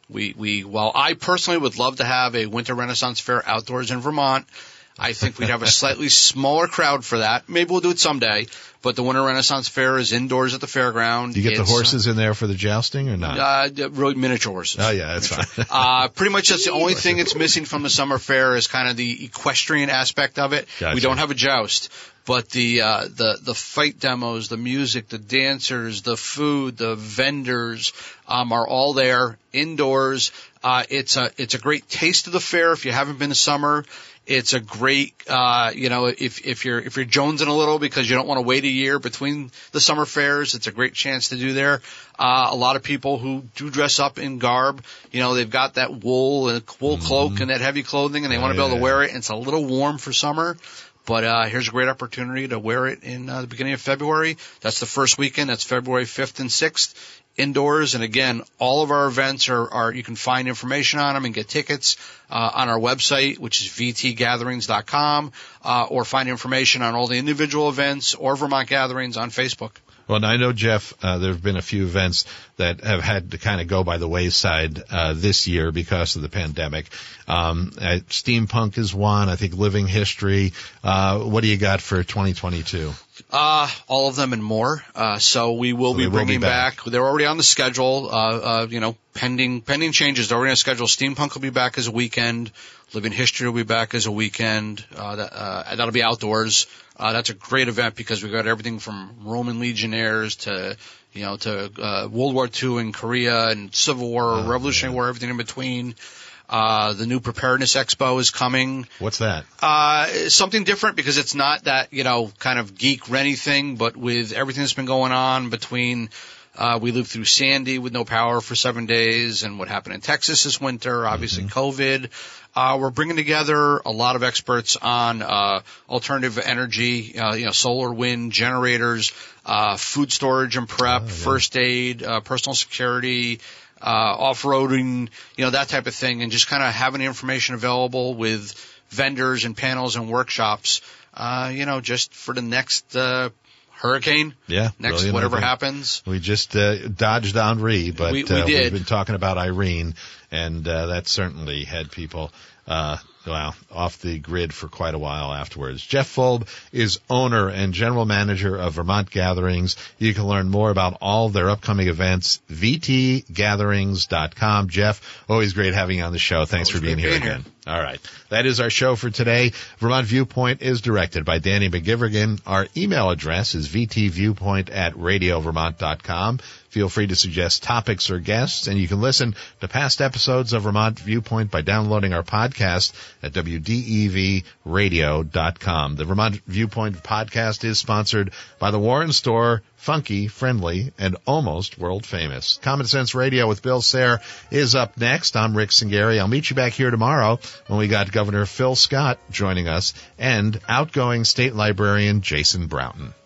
We, we, while I personally would love to have a Winter Renaissance Fair outdoors in Vermont, I think we'd have a slightly smaller crowd for that. Maybe we'll do it someday. But the Winter Renaissance Fair is indoors at the fairground. Do you get it's, the horses in there for the jousting or not? Uh, really miniature horses. Oh, yeah, that's fine. uh, pretty much that's the only thing that's missing from the summer fair is kind of the equestrian aspect of it. Gotcha. We don't have a joust. But the, uh, the, the fight demos, the music, the dancers, the food, the vendors, um, are all there indoors. Uh, it's a, it's a great taste of the fair if you haven't been to summer. It's a great, uh, you know, if, if you're, if you're jonesing a little because you don't want to wait a year between the summer fairs, it's a great chance to do there. Uh, a lot of people who do dress up in garb, you know, they've got that wool and wool mm-hmm. cloak and that heavy clothing and they oh, want to be able to wear it and it's a little warm for summer. But, uh, here's a great opportunity to wear it in uh, the beginning of February. That's the first weekend. That's February fifth and sixth. Indoors, and again, all of our events are, are you can find information on them and get tickets uh, on our website, which is v t gatherings dot com, uh, or find information on all the individual events or Vermont Gatherings on Facebook. Well, and I know, Jeff, uh, there have been a few events that have had to kind of go by the wayside uh, this year because of the pandemic. Um, uh, Steampunk is one. I think Living History. Uh, what do you got for twenty twenty-two? Uh, all of them and more. Uh, so we will so be bringing will be back. back. They're already on the schedule. Uh, uh, you know, pending pending changes. They're already on the schedule. Steampunk will be back as a weekend. Living History will be back as a weekend. Uh, that, uh, that'll be outdoors. Uh, that's a great event because we've got everything from Roman legionnaires to, you know, to, uh, World War Two in Korea and Civil War, oh, Revolutionary yeah. War, everything in between. Uh, the new Preparedness Expo is coming. What's that? Uh, something different because it's not that, you know, kind of geek Rennie thing, but with everything that's been going on between, uh, we lived through Sandy with no power for seven days and what happened in Texas this winter, obviously mm-hmm. COVID. Uh, we're bringing together a lot of experts on, uh, alternative energy, uh, you know, solar, wind, generators, uh, food storage and prep, oh, yeah. first aid, uh, personal security, uh, off-roading, you know, that type of thing, and just kind of having the information available with vendors and panels and workshops, uh, you know, just for the next, uh, hurricane. Yeah. Next, whatever event. happens. We just, uh, dodged Henri, but, we, we uh, did. we've been talking about Irene, and, uh, that certainly had people, uh, well, off the grid for quite a while afterwards. Jeff Fulb is owner and general manager of Vermont Gatherings. You can learn more about all their upcoming events, v t gatherings dot com. Jeff, always great having you on the show. Thanks always for being here being again. Here. All right. That is our show for today. Vermont Viewpoint is directed by Danny McGivrigan. Our email address is v t viewpoint at radio vermont dot com. Feel free to suggest topics or guests, and you can listen to past episodes of Vermont Viewpoint by downloading our podcast at w d e v radio dot com. The Vermont Viewpoint podcast is sponsored by the Warren Store, funky, friendly, and almost world famous. Common Sense Radio with Bill Sayre is up next. I'm Rick Singari. I'll meet you back here tomorrow when we got Governor Phil Scott joining us and outgoing State Librarian Jason Broughton.